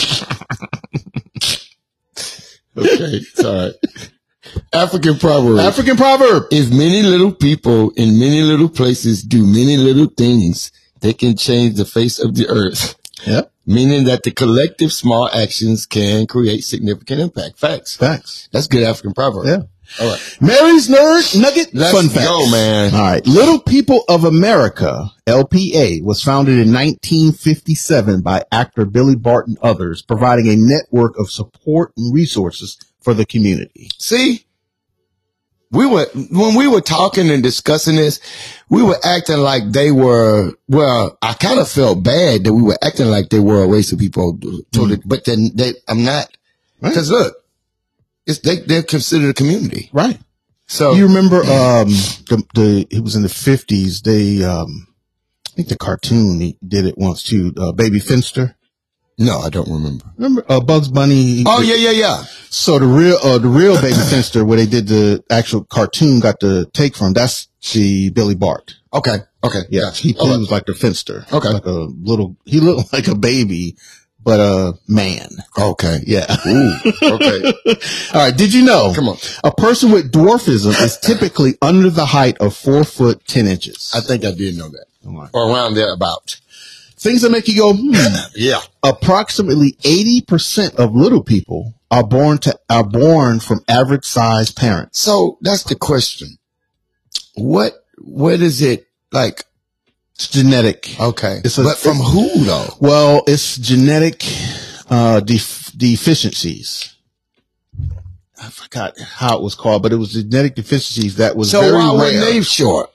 Speaker 2: Okay, it's all right. African proverb.
Speaker 1: African proverb.
Speaker 2: If many little people in many little places do many little things, they can change the face of the earth.
Speaker 1: Yep.
Speaker 2: Meaning that the collective small actions can create significant impact. Facts.
Speaker 1: Facts.
Speaker 2: That's good African proverb.
Speaker 1: Yeah.
Speaker 2: All right.
Speaker 1: Mary's Nerd Nugget
Speaker 2: Let's
Speaker 1: Fun Fact.
Speaker 2: go, man.
Speaker 1: All right. Little People of America, L P A, was founded in nineteen fifty-seven by actor Billy Bart and others, providing a network of support and resources for the community.
Speaker 2: See, we were, when we were talking and discussing this, we were acting like they were, well, I kind of felt bad that we were acting like they were a race of people, mm. but then they, I'm not. Because right. look, it's, they, they're considered a community.
Speaker 1: Right.
Speaker 2: So
Speaker 1: you remember, um, the, the, it was in the fifties. They, um, I think the cartoon he did it once too, uh, Baby Finster.
Speaker 2: No, I don't remember.
Speaker 1: Remember, uh, Bugs Bunny?
Speaker 2: Oh, yeah, yeah, yeah.
Speaker 1: So the real, uh, the real Baby Finster, where they did the actual cartoon, got the take from, that's the Billy Bart.
Speaker 2: Okay. Okay.
Speaker 1: Yeah.
Speaker 2: Gotcha.
Speaker 1: He,
Speaker 2: he
Speaker 1: right. was like the Finster.
Speaker 2: Okay.
Speaker 1: Like a little, he looked like a baby, but a man.
Speaker 2: Okay.
Speaker 1: Yeah.
Speaker 2: Ooh. Okay.
Speaker 1: All right. Did you know?
Speaker 2: Come on.
Speaker 1: A person with dwarfism is typically under the height of four foot, ten inches.
Speaker 2: I think I did know that.
Speaker 1: Right.
Speaker 2: Or around there about.
Speaker 1: Things that make you go, hmm.
Speaker 2: Yeah.
Speaker 1: Approximately eighty percent of little people are born to, are born from average sized parents.
Speaker 2: So that's the question. What, what is it like?
Speaker 1: It's genetic.
Speaker 2: Okay.
Speaker 1: It's a,
Speaker 2: but from who though?
Speaker 1: Well, it's genetic, uh, def- deficiencies. I forgot how it was called, but it was genetic deficiencies that was
Speaker 2: so
Speaker 1: very
Speaker 2: why were
Speaker 1: rare.
Speaker 2: they short?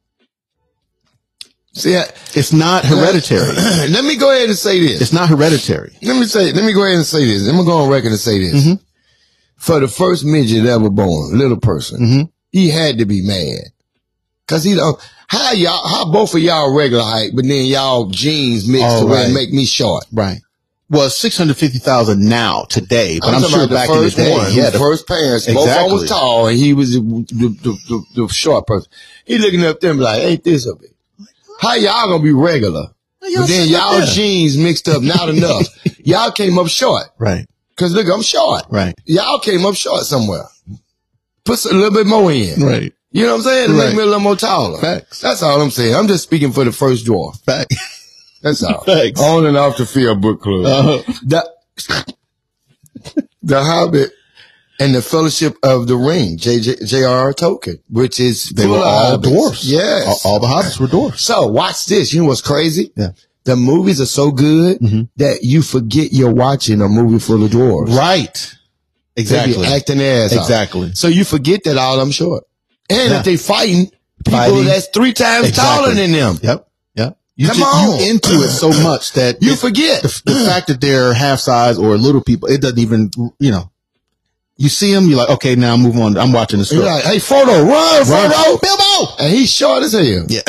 Speaker 2: See, I,
Speaker 1: it's not hereditary.
Speaker 2: Let me go ahead and say this.
Speaker 1: It's not hereditary.
Speaker 2: Let me say, let me go ahead and say this. I'm going to go on record and say this.
Speaker 1: Mm-hmm.
Speaker 2: For the first midget ever born, little person,
Speaker 1: mm-hmm.
Speaker 2: he had to be mad. Cause he don't, how y'all, how both of y'all regular height, but then y'all genes mix
Speaker 1: oh,
Speaker 2: to
Speaker 1: right.
Speaker 2: where it make me short.
Speaker 1: Right. Well, it's six hundred fifty thousand now, today, but
Speaker 2: I'm,
Speaker 1: I'm sure back in the day.
Speaker 2: One,
Speaker 1: yeah, the
Speaker 2: first parents,
Speaker 1: exactly.
Speaker 2: both of them was tall and he was the, the, the, the, the short person. He looking up there and be like, ain't this a bit? How y'all gonna be regular? Well, but then y'all like genes mixed up, not enough. Y'all came up short.
Speaker 1: Right.
Speaker 2: Cause look, I'm short.
Speaker 1: Right.
Speaker 2: Y'all came up short somewhere. Put a little bit more in.
Speaker 1: Right.
Speaker 2: You know what I'm saying? To
Speaker 1: right.
Speaker 2: make me a little more taller.
Speaker 1: Facts.
Speaker 2: That's all I'm saying. I'm just speaking for the first dwarf.
Speaker 1: Facts.
Speaker 2: That's all.
Speaker 1: Facts.
Speaker 2: On and off the field book club.
Speaker 1: Uh-huh.
Speaker 2: The, the Hobbit and the Fellowship of the Ring, J R R Tolkien, which is
Speaker 1: they were all dwarfs.
Speaker 2: Yes.
Speaker 1: All, all the hobbits were dwarfs.
Speaker 2: So watch this. You know what's crazy?
Speaker 1: Yeah.
Speaker 2: The movies are so good mm-hmm. that you forget you're watching a movie full of dwarves.
Speaker 1: Right. Exactly.
Speaker 2: They be acting their ass
Speaker 1: Exactly.
Speaker 2: Out. So you forget that all I'm short. And yeah. if they fighting people
Speaker 1: Fighting.
Speaker 2: that's three times
Speaker 1: exactly.
Speaker 2: taller than them.
Speaker 1: Yep. Yep. You
Speaker 2: Come
Speaker 1: just,
Speaker 2: on.
Speaker 1: You into it so much that
Speaker 2: you
Speaker 1: it,
Speaker 2: forget
Speaker 1: the, the fact that they're half size or little people. It doesn't even, you know, you see them, you're like, okay, now move on. I'm watching this.
Speaker 2: You're like, hey, Frodo, run,
Speaker 1: run,
Speaker 2: Frodo,
Speaker 1: Bilbo,
Speaker 2: and he's short as hell.
Speaker 1: Yeah.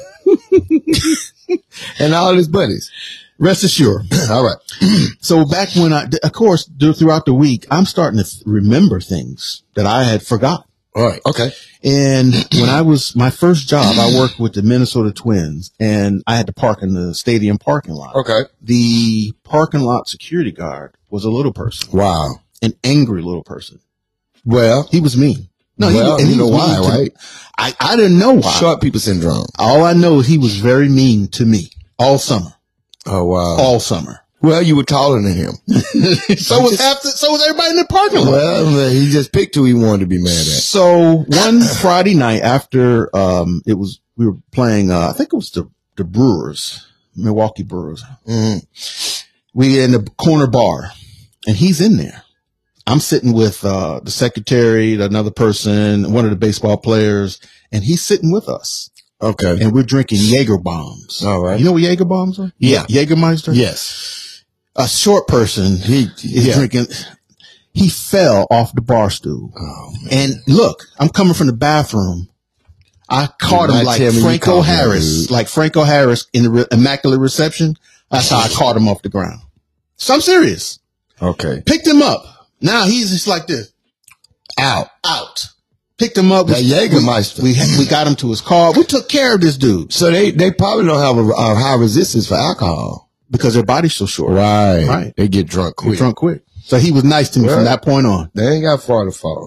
Speaker 2: And all his buddies.
Speaker 1: Rest assured.
Speaker 2: All right.
Speaker 1: So back when I, of course, throughout the week, I'm starting to th- remember things that I had forgotten.
Speaker 2: All right. Okay.
Speaker 1: And when I was, my first job, I worked with the Minnesota Twins and I had to park in the stadium parking lot.
Speaker 2: Okay.
Speaker 1: The parking lot security guard was a little person.
Speaker 2: Wow.
Speaker 1: An angry little person.
Speaker 2: Well,
Speaker 1: he was mean. No,
Speaker 2: well,
Speaker 1: he, and
Speaker 2: you
Speaker 1: he
Speaker 2: know why,
Speaker 1: to,
Speaker 2: right?
Speaker 1: I, I didn't know why.
Speaker 2: Short people syndrome.
Speaker 1: All I know is he was very mean to me all summer.
Speaker 2: Oh, wow.
Speaker 1: All summer.
Speaker 2: Well, you were taller than him.
Speaker 1: so was half the, so was everybody in the parking lot.
Speaker 2: Well, he just picked who he wanted to be mad at.
Speaker 1: So one Friday night after, um, it was, we were playing, uh, I think it was the, the Brewers, Milwaukee Brewers. Mm-hmm. We in the corner bar and he's in there. I'm sitting with, uh, the secretary, another person, one of the baseball players, and he's sitting with us.
Speaker 2: Okay.
Speaker 1: And we're drinking Jaeger bombs.
Speaker 2: All right.
Speaker 1: You know what Jaeger bombs are?
Speaker 2: Yeah.
Speaker 1: Jägermeister?
Speaker 2: Yes.
Speaker 1: A short person, he is yeah. drinking, he fell off the bar stool.
Speaker 2: Oh, man.
Speaker 1: And look, I'm coming from the bathroom. I caught him like Franco Harris, like Franco Harris in the re- Immaculate Reception. That's how I caught him off the ground. So I'm serious.
Speaker 2: Okay.
Speaker 1: Picked him up. Now he's just like this.
Speaker 2: Out.
Speaker 1: Out. Picked him up.
Speaker 2: That Jägermeister.
Speaker 1: We, we, we got him to his car. We took care of this dude.
Speaker 2: So they, they probably don't have a, a high resistance for alcohol.
Speaker 1: Because their body's so short.
Speaker 2: Right.
Speaker 1: Right.
Speaker 2: They get drunk quick.
Speaker 1: Get drunk quick. So he was nice to me
Speaker 2: well,
Speaker 1: from that point on.
Speaker 2: They ain't got far to fall.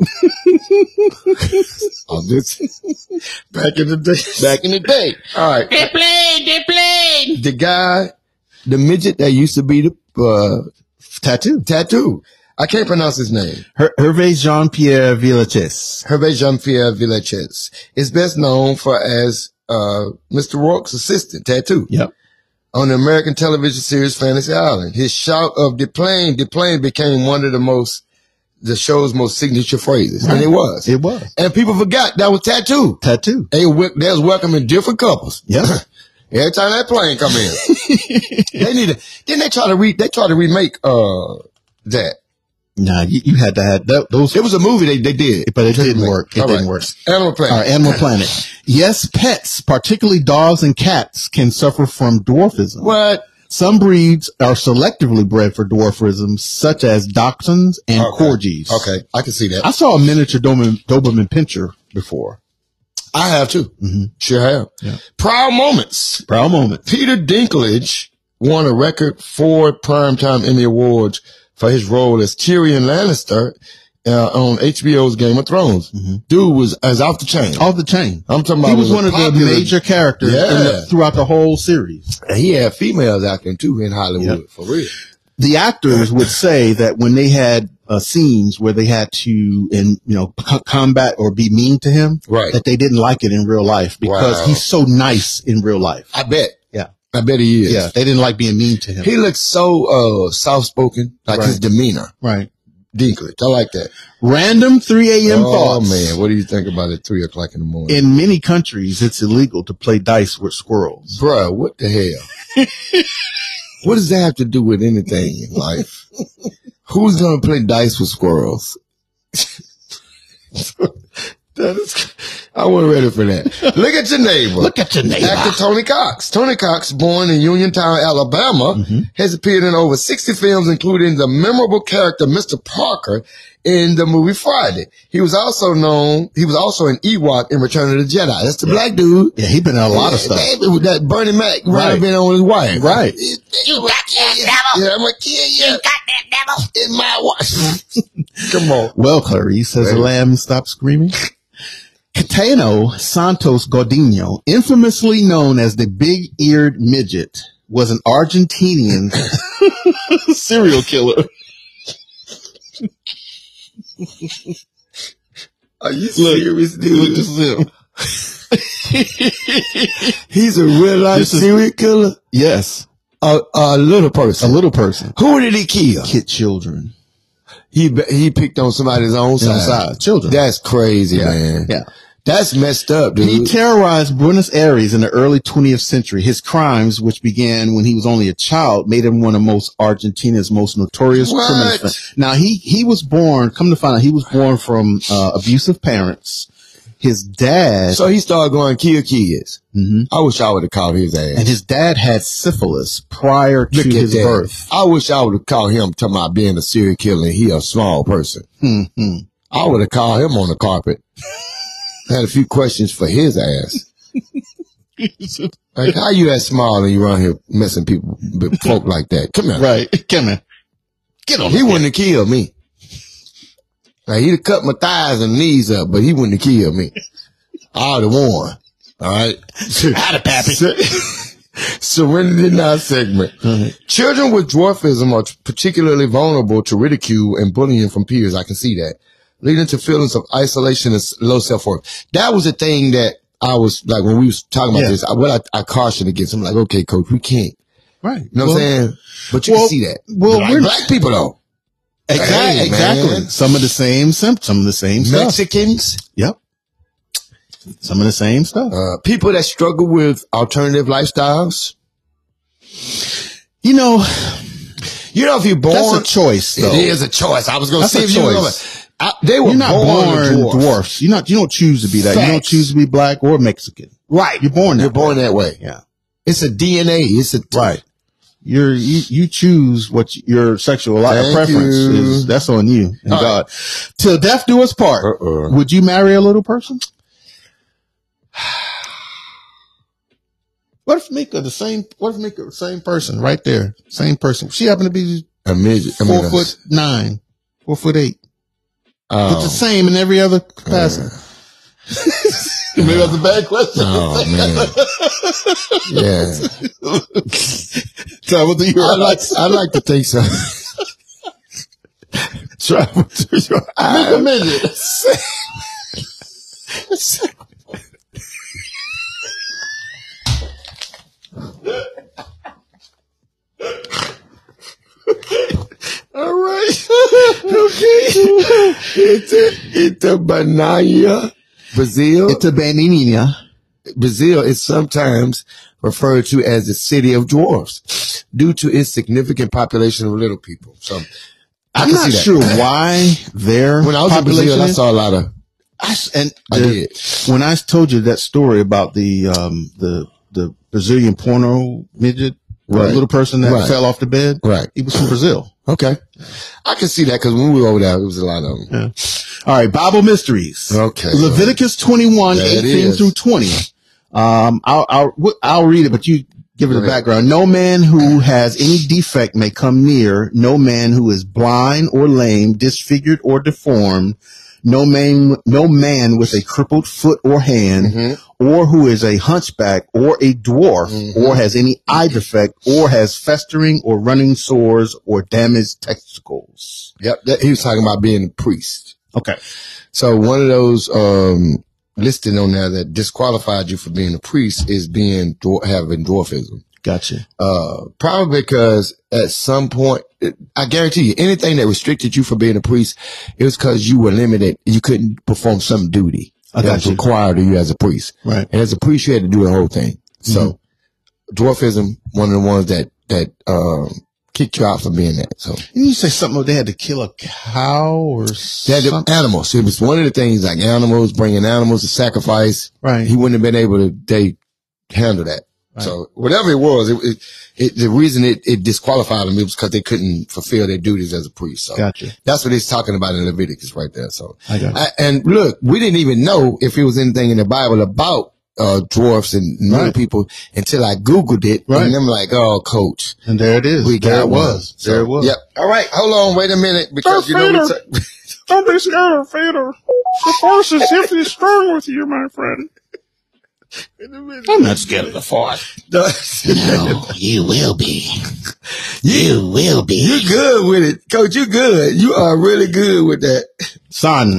Speaker 2: Oh, this back in the day.
Speaker 1: Back in the day.
Speaker 2: All right.
Speaker 1: They played. They played.
Speaker 2: The guy, the midget that used to be the uh,
Speaker 1: tattoo.
Speaker 2: Tattoo. I can't pronounce his name.
Speaker 1: Her- Hervé Jean-Pierre Villechaize.
Speaker 2: Hervé Jean-Pierre Villechaize is best known for as uh, Mister Rourke's assistant, Tattoo.
Speaker 1: Yep.
Speaker 2: On the American television series Fantasy Island. His shout of "the plane, the plane" became one of the most, the show's most signature phrases. Right. And it was.
Speaker 1: It was.
Speaker 2: And people forgot that was Tattoo.
Speaker 1: Tattoo.
Speaker 2: They, they was welcoming different couples.
Speaker 1: Yeah.
Speaker 2: Every time that plane come in. They need to, didn't they try to re, they tried to remake, uh, that.
Speaker 1: Nah, you, you had to have that, those.
Speaker 2: It was a movie they, they did.
Speaker 1: But it didn't work. It
Speaker 2: All
Speaker 1: didn't
Speaker 2: right.
Speaker 1: work.
Speaker 2: Animal Planet.
Speaker 1: All right, Animal Planet. Yes, pets, particularly dogs and cats, can suffer from dwarfism.
Speaker 2: What?
Speaker 1: Some breeds are selectively bred for dwarfism, such as dachshunds and
Speaker 2: okay.
Speaker 1: corgis.
Speaker 2: Okay, I can see that.
Speaker 1: I saw a miniature Doberman, Doberman Pinscher before.
Speaker 2: I have too.
Speaker 1: Mm-hmm.
Speaker 2: Sure have.
Speaker 1: Yeah.
Speaker 2: Proud moments.
Speaker 1: Proud moments.
Speaker 2: Peter Dinklage won a record four Primetime Emmy Awards for his role as Tyrion Lannister uh, on H B O's Game of Thrones. Mm-hmm. Dude was as off the chain.
Speaker 1: Off the chain.
Speaker 2: I'm talking about.
Speaker 1: He was,
Speaker 2: was
Speaker 1: one of
Speaker 2: popular,
Speaker 1: the major characters
Speaker 2: yeah.
Speaker 1: in the, throughout the whole series.
Speaker 2: And he had females acting too in Hollywood,
Speaker 1: yep.
Speaker 2: for real.
Speaker 1: The actors would say that when they had uh, scenes where they had to, in you know, c- combat or be mean to him,
Speaker 2: right.
Speaker 1: that they didn't like it in real life because
Speaker 2: wow.
Speaker 1: he's so nice in real life.
Speaker 2: I bet.
Speaker 1: Yeah.
Speaker 2: I bet he is.
Speaker 1: Yeah. They didn't like being mean to him.
Speaker 2: He looks so uh soft-spoken, like
Speaker 1: right.
Speaker 2: his demeanor.
Speaker 1: Right.
Speaker 2: Dinklage. I like that.
Speaker 1: Random three a.m.
Speaker 2: oh,
Speaker 1: thoughts.
Speaker 2: Oh, man. What do you think about it three o'clock in the morning?
Speaker 1: In many countries, it's illegal to play dice with squirrels.
Speaker 2: Bruh, what the hell? What does that have to do with anything in life? Who's going to play dice with squirrels? That is, I wasn't ready for that. Look at your neighbor.
Speaker 1: Look at your neighbor.
Speaker 2: Actor Tony Cox. Tony Cox, born in Uniontown, Alabama, mm-hmm. has appeared in over sixty films, including the memorable character Mister Parker in the movie Friday. He was also known, he was also an Ewok in Return of the Jedi. That's the yeah. black dude.
Speaker 1: Yeah, he been in a lot
Speaker 2: yeah,
Speaker 1: of stuff.
Speaker 2: That, that Bernie Mac
Speaker 1: right.
Speaker 2: been on his wife.
Speaker 1: Right.
Speaker 2: You got that devil. Yeah, I'm going to kill you. You got that devil in my wife. Come on.
Speaker 1: Well, Clarice, has the lamb stopped screaming? Caetano Santos Godinho, infamously known as the big-eared midget, was an Argentinian serial killer.
Speaker 2: Are you serious, dude?
Speaker 1: Look, this is him.
Speaker 2: He's a real-life serial killer?
Speaker 1: Yes.
Speaker 2: A, a little person.
Speaker 1: A little person.
Speaker 2: Who did he kill?
Speaker 1: Kid children.
Speaker 2: He he picked on somebody's own side.
Speaker 1: side. Children.
Speaker 2: That's crazy,
Speaker 1: yeah.
Speaker 2: man.
Speaker 1: Yeah.
Speaker 2: That's messed up, dude.
Speaker 1: He terrorized Buenos Aires in the early twentieth century. His crimes, which began when he was only a child, made him one of most Argentina's most notorious
Speaker 2: what?
Speaker 1: criminals. Now, he, he was born, come to find out, he was born from uh, abusive parents. His dad.
Speaker 2: So he started going kill kids.
Speaker 1: Mm-hmm.
Speaker 2: I wish I would have called his ass.
Speaker 1: And his dad had syphilis prior to
Speaker 2: Look
Speaker 1: his
Speaker 2: that.
Speaker 1: birth.
Speaker 2: I wish I would have called him talking about being a serial killer and he a small person.
Speaker 1: Mm-hmm.
Speaker 2: I would have called him on the carpet. Had a few questions for his ass. Like, how you that small and you around here messing people with folk like that? Come here.
Speaker 1: Right. Come here. Get on.
Speaker 2: He wouldn't have killed me. Like, he'd have cut my thighs and knees up, but he wouldn't have killed me. I would have won. All right.
Speaker 1: Out of pappy.
Speaker 2: Serenity Now segment. Mm-hmm. Children with dwarfism are particularly vulnerable to ridicule and bullying from peers. I can see that. Leading to feelings of isolation and low self-worth. That was the thing that I was like, when we was talking about yeah. this, I, what I, I cautioned against. I'm like, okay, coach, we can't.
Speaker 1: Right.
Speaker 2: You know
Speaker 1: well,
Speaker 2: what I'm saying? But you
Speaker 1: well,
Speaker 2: can see that.
Speaker 1: Well,
Speaker 2: like
Speaker 1: we're
Speaker 2: black people though.
Speaker 1: Exactly.
Speaker 2: Hey,
Speaker 1: exactly.
Speaker 2: man.
Speaker 1: Some of the same symptoms, some of the same
Speaker 2: Mexicans.
Speaker 1: Stuff. Yep. Some of the same stuff.
Speaker 2: Uh, people that struggle with alternative lifestyles.
Speaker 1: You know,
Speaker 2: you know, if you're born.
Speaker 1: That's a choice, though.
Speaker 2: It is a choice. I was going to say
Speaker 1: a
Speaker 2: if
Speaker 1: choice.
Speaker 2: you were gonna, I, they were
Speaker 1: You're not born,
Speaker 2: born dwarf.
Speaker 1: dwarfs. You're not, you don't choose to be that.
Speaker 2: Facts.
Speaker 1: You don't choose to be black or Mexican.
Speaker 2: Right.
Speaker 1: You're born that
Speaker 2: You're
Speaker 1: way.
Speaker 2: born that way.
Speaker 1: Yeah.
Speaker 2: It's a D N A. It's a,
Speaker 1: right. You're, you, you choose what you, your sexual
Speaker 2: Thank
Speaker 1: preference
Speaker 2: you.
Speaker 1: is. That's on you and
Speaker 2: All
Speaker 1: God. Right. Till death do us part.
Speaker 2: Uh-uh.
Speaker 1: Would you marry a little person? What if Mika the same? What if Mika the same person right there, same person? She happened to be
Speaker 2: a midget,
Speaker 1: four I mean, foot nine, four foot eight,
Speaker 2: oh.
Speaker 1: but the same in every other capacity. Uh. Maybe that's a bad question.
Speaker 2: Oh man, yeah.
Speaker 1: Travel through your
Speaker 2: I like,
Speaker 1: eyes.
Speaker 2: I like to think so. Travel through your eyes.
Speaker 1: Make a midget.
Speaker 2: All right. Okay. It's a, it's a banana. Brazil.
Speaker 1: It's a banana.
Speaker 2: Brazil is sometimes referred to as the city of dwarfs due to its significant population of little people. So I
Speaker 1: I'm
Speaker 2: can
Speaker 1: not
Speaker 2: see that.
Speaker 1: sure why their
Speaker 2: when I was in Brazil, I saw a lot of.
Speaker 1: I, and
Speaker 2: I
Speaker 1: the,
Speaker 2: did.
Speaker 1: When I told you that story about the um the the Brazilian porno midget,
Speaker 2: right.
Speaker 1: little person that
Speaker 2: right.
Speaker 1: fell off the bed,
Speaker 2: right?
Speaker 1: He was from Brazil.
Speaker 2: Okay, I can see that because when we were over there, it was a lot of them.
Speaker 1: Yeah. All right, Bible mysteries.
Speaker 2: Okay,
Speaker 1: Leviticus twenty-one, eighteen through twenty. Um, I'll, I'll, I'll read it, but you give it a background. No man who has any defect may come near. No man who is blind or lame, disfigured or deformed. No man, no man with a crippled foot or hand, mm-hmm. or who is a hunchback or a dwarf, mm-hmm. or has any eye defect, or has festering or running sores or damaged testicles.
Speaker 2: Yep, that, he was talking about being a priest.
Speaker 1: Okay.
Speaker 2: So one of those um listed on there that disqualified you for being a priest is being having dwarfism.
Speaker 1: Gotcha.
Speaker 2: Uh, probably because at some point, I guarantee you, anything that restricted you from being a priest, it was because you were limited. You couldn't perform some duty
Speaker 1: I
Speaker 2: that
Speaker 1: got
Speaker 2: was
Speaker 1: you.
Speaker 2: required of you as a priest.
Speaker 1: Right.
Speaker 2: And as a priest, you had to do the whole thing. So mm-hmm. dwarfism, one of the ones that, that, um, kicked you out from being that. So
Speaker 1: didn't you say something? They had to kill a cow or something?
Speaker 2: Animals. It was one of the things like animals, bringing animals to sacrifice.
Speaker 1: Right.
Speaker 2: He wouldn't have been able to, they handle that. Right. So whatever it was, it, it, it, the reason it, it disqualified them, it was because they couldn't fulfill their duties as a priest. So
Speaker 1: gotcha.
Speaker 2: That's what he's talking about in Leviticus right there. So
Speaker 1: I got
Speaker 2: I, and look, we didn't even know if it was anything in the Bible about uh dwarfs and little
Speaker 1: right.
Speaker 2: people until I Googled it.
Speaker 1: Right.
Speaker 2: And I'm like, oh, coach.
Speaker 1: And there it is.
Speaker 2: We got
Speaker 1: there it
Speaker 2: one.
Speaker 1: was. So, there it was.
Speaker 2: Yep. All right. Hold on. Wait a minute. Because
Speaker 3: Don't
Speaker 2: you know,
Speaker 3: feed her. Don't be scared, Feeder. The force is simply strong with you, my friend.
Speaker 1: I'm not scared of the force.
Speaker 2: No,
Speaker 1: you will be. You will be.
Speaker 2: You're good with it. Coach, you're good. You are really good with that.
Speaker 1: Son.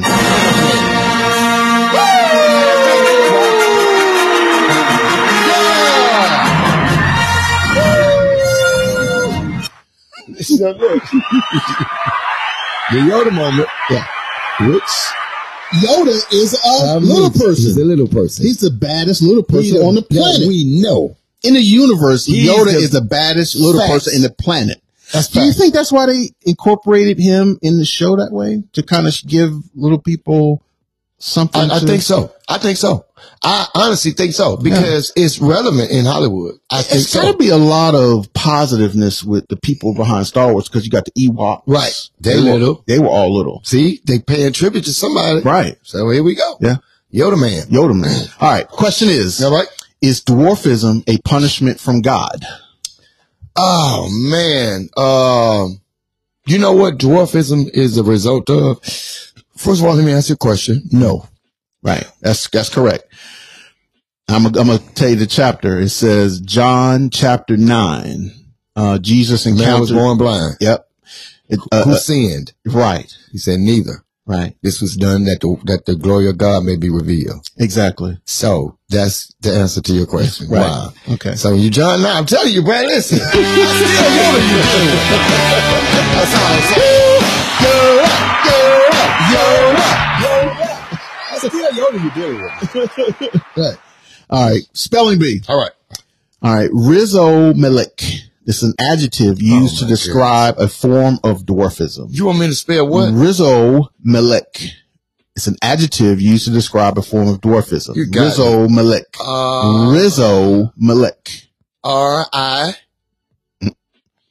Speaker 2: So look. The Yoda moment. Yeah. Which
Speaker 1: Yoda is a
Speaker 2: um,
Speaker 1: little person.
Speaker 2: He's a little person.
Speaker 1: He's the baddest little person
Speaker 2: a,
Speaker 1: on the planet.
Speaker 2: we know.
Speaker 1: In the universe,
Speaker 2: He's
Speaker 1: Yoda
Speaker 2: the
Speaker 1: is the baddest little
Speaker 2: facts.
Speaker 1: person in the planet.
Speaker 2: That's
Speaker 1: Do you think that's why they incorporated him in the show that way? To kind of give little people something?
Speaker 2: I, I
Speaker 1: to...
Speaker 2: think so. I think so. I honestly think so because yeah. it's relevant in Hollywood. I think
Speaker 1: it's
Speaker 2: so.
Speaker 1: got to be a lot of positiveness with the people behind Star Wars because you got the Ewoks.
Speaker 2: Right. They,
Speaker 1: they
Speaker 2: little.
Speaker 1: Were, they were all little.
Speaker 2: See, they paying tribute to somebody.
Speaker 1: Right.
Speaker 2: So here we go.
Speaker 1: Yeah.
Speaker 2: Yoda man.
Speaker 1: Yoda man. All right. Question is,
Speaker 2: all right.
Speaker 1: Is dwarfism a punishment from God?
Speaker 2: Oh man. Um, you know what dwarfism is a result of? First of all, let me ask you a question. No.
Speaker 1: Right. That's, that's correct. I'm I'm going to tell you the chapter. It says John chapter nine. Uh, Jesus encountered.
Speaker 2: Man was born blind.
Speaker 1: Yep. It, uh,
Speaker 2: Who
Speaker 1: uh,
Speaker 2: sinned?
Speaker 1: Right.
Speaker 2: He said neither.
Speaker 1: Right.
Speaker 2: This was done that the, that the glory of God may be revealed.
Speaker 1: Exactly.
Speaker 2: So that's the answer to your question.
Speaker 1: Right.
Speaker 2: Wow.
Speaker 1: Okay.
Speaker 2: So you John nine, I'm telling you, Brad, listen. I still want you. That's all I'm saying. Yo up, yo up, yo up, yo up. I still Yoda you dealing with.
Speaker 1: Right. All right. Spelling bee.
Speaker 2: All right.
Speaker 1: All right. Rhizomelic. It's an adjective used
Speaker 2: oh
Speaker 1: to describe goodness. a form of dwarfism.
Speaker 2: You want me to spell what?
Speaker 1: Rhizomelic. It's an adjective used to describe a form of dwarfism. Rhizomelic.
Speaker 2: Uh,
Speaker 1: Rhizomelic.
Speaker 2: R I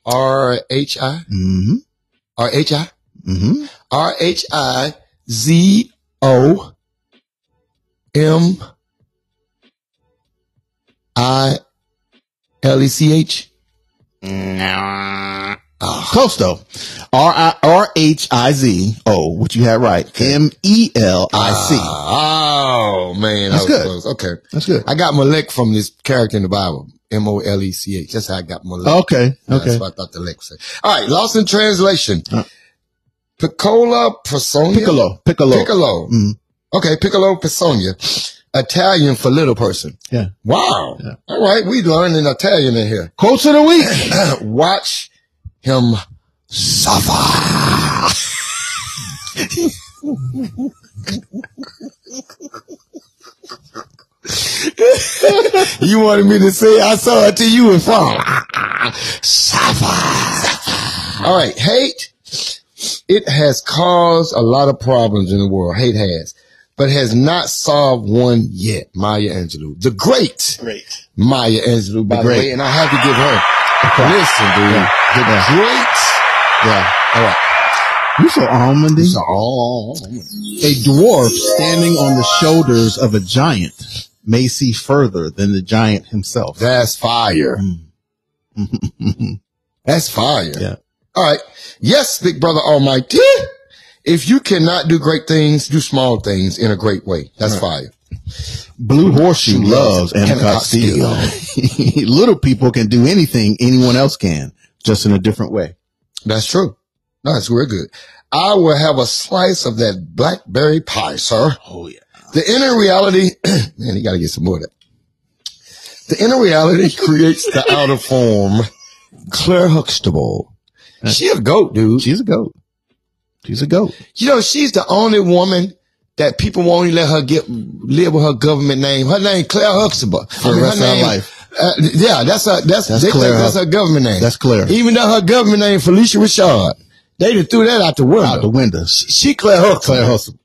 Speaker 2: R H I?
Speaker 1: Mm-hmm.
Speaker 2: R H I?
Speaker 1: Mm-hmm.
Speaker 2: R H I Z O M I L E C H?
Speaker 1: No. Oh. Close though. R I R H I Z O, which you had right. M E L I C.
Speaker 2: Oh man,
Speaker 1: that's
Speaker 2: that was
Speaker 1: good.
Speaker 2: Close. Okay,
Speaker 1: that's good.
Speaker 2: I got Molech from this character in the Bible. M O L E C H. That's how I got Molech.
Speaker 1: Okay. Okay.
Speaker 2: That's what I thought the Lek was saying. All right, lost in translation. Uh, Piccola Personia.
Speaker 1: Piccolo. Piccolo.
Speaker 2: Piccolo.
Speaker 1: Mm.
Speaker 2: Okay, Piccolo Personia. Italian for little person.
Speaker 1: Yeah.
Speaker 2: Wow.
Speaker 1: Yeah.
Speaker 2: All right, we learning Italian in here.
Speaker 1: Quotes of the week.
Speaker 2: Watch him suffer. You wanted me to say I saw it to you and fall. Suffer. All right, hate. It has caused a lot of problems in the world. Hate has. But has not solved one yet. Maya Angelou. The great.
Speaker 1: Great.
Speaker 2: Maya Angelou, by the, the way. And I have to give her. Listen, dude.
Speaker 1: Yeah.
Speaker 2: The
Speaker 1: yeah.
Speaker 2: great. Yeah. All right.
Speaker 1: You so almondy.
Speaker 2: So almondy.
Speaker 1: A dwarf standing on the shoulders of a giant may see further than the giant himself.
Speaker 2: That's fire.
Speaker 1: Mm.
Speaker 2: That's fire.
Speaker 1: Yeah.
Speaker 2: All right. Yes, big brother almighty. If you cannot do great things, do small things in a great way. That's right. Fire.
Speaker 1: Blue Horseshoe loves Endicott Steel. Little people can do anything anyone else can, just in a different way.
Speaker 2: That's true. No, that's real good. I will have a slice of that blackberry pie, sir.
Speaker 1: Oh, yeah.
Speaker 2: The inner reality, man, you got to get some more of that. The inner reality creates the outer form. Claire Huxtable. She a goat, dude.
Speaker 1: She's a goat. She's a goat.
Speaker 2: You know, she's the only woman that people won't even let her get live with her government name. Her name Claire Huxtable.
Speaker 1: For
Speaker 2: I mean,
Speaker 1: the rest
Speaker 2: her
Speaker 1: of
Speaker 2: name,
Speaker 1: her life.
Speaker 2: Uh, yeah, that's her. That's
Speaker 1: that's
Speaker 2: they
Speaker 1: Claire.
Speaker 2: Think that's her government name.
Speaker 1: That's Claire.
Speaker 2: Even though her government name Felicia Richard, they just threw that out the window.
Speaker 1: Out the window.
Speaker 2: She, she Claire Huxtable.
Speaker 1: Claire Huxtable.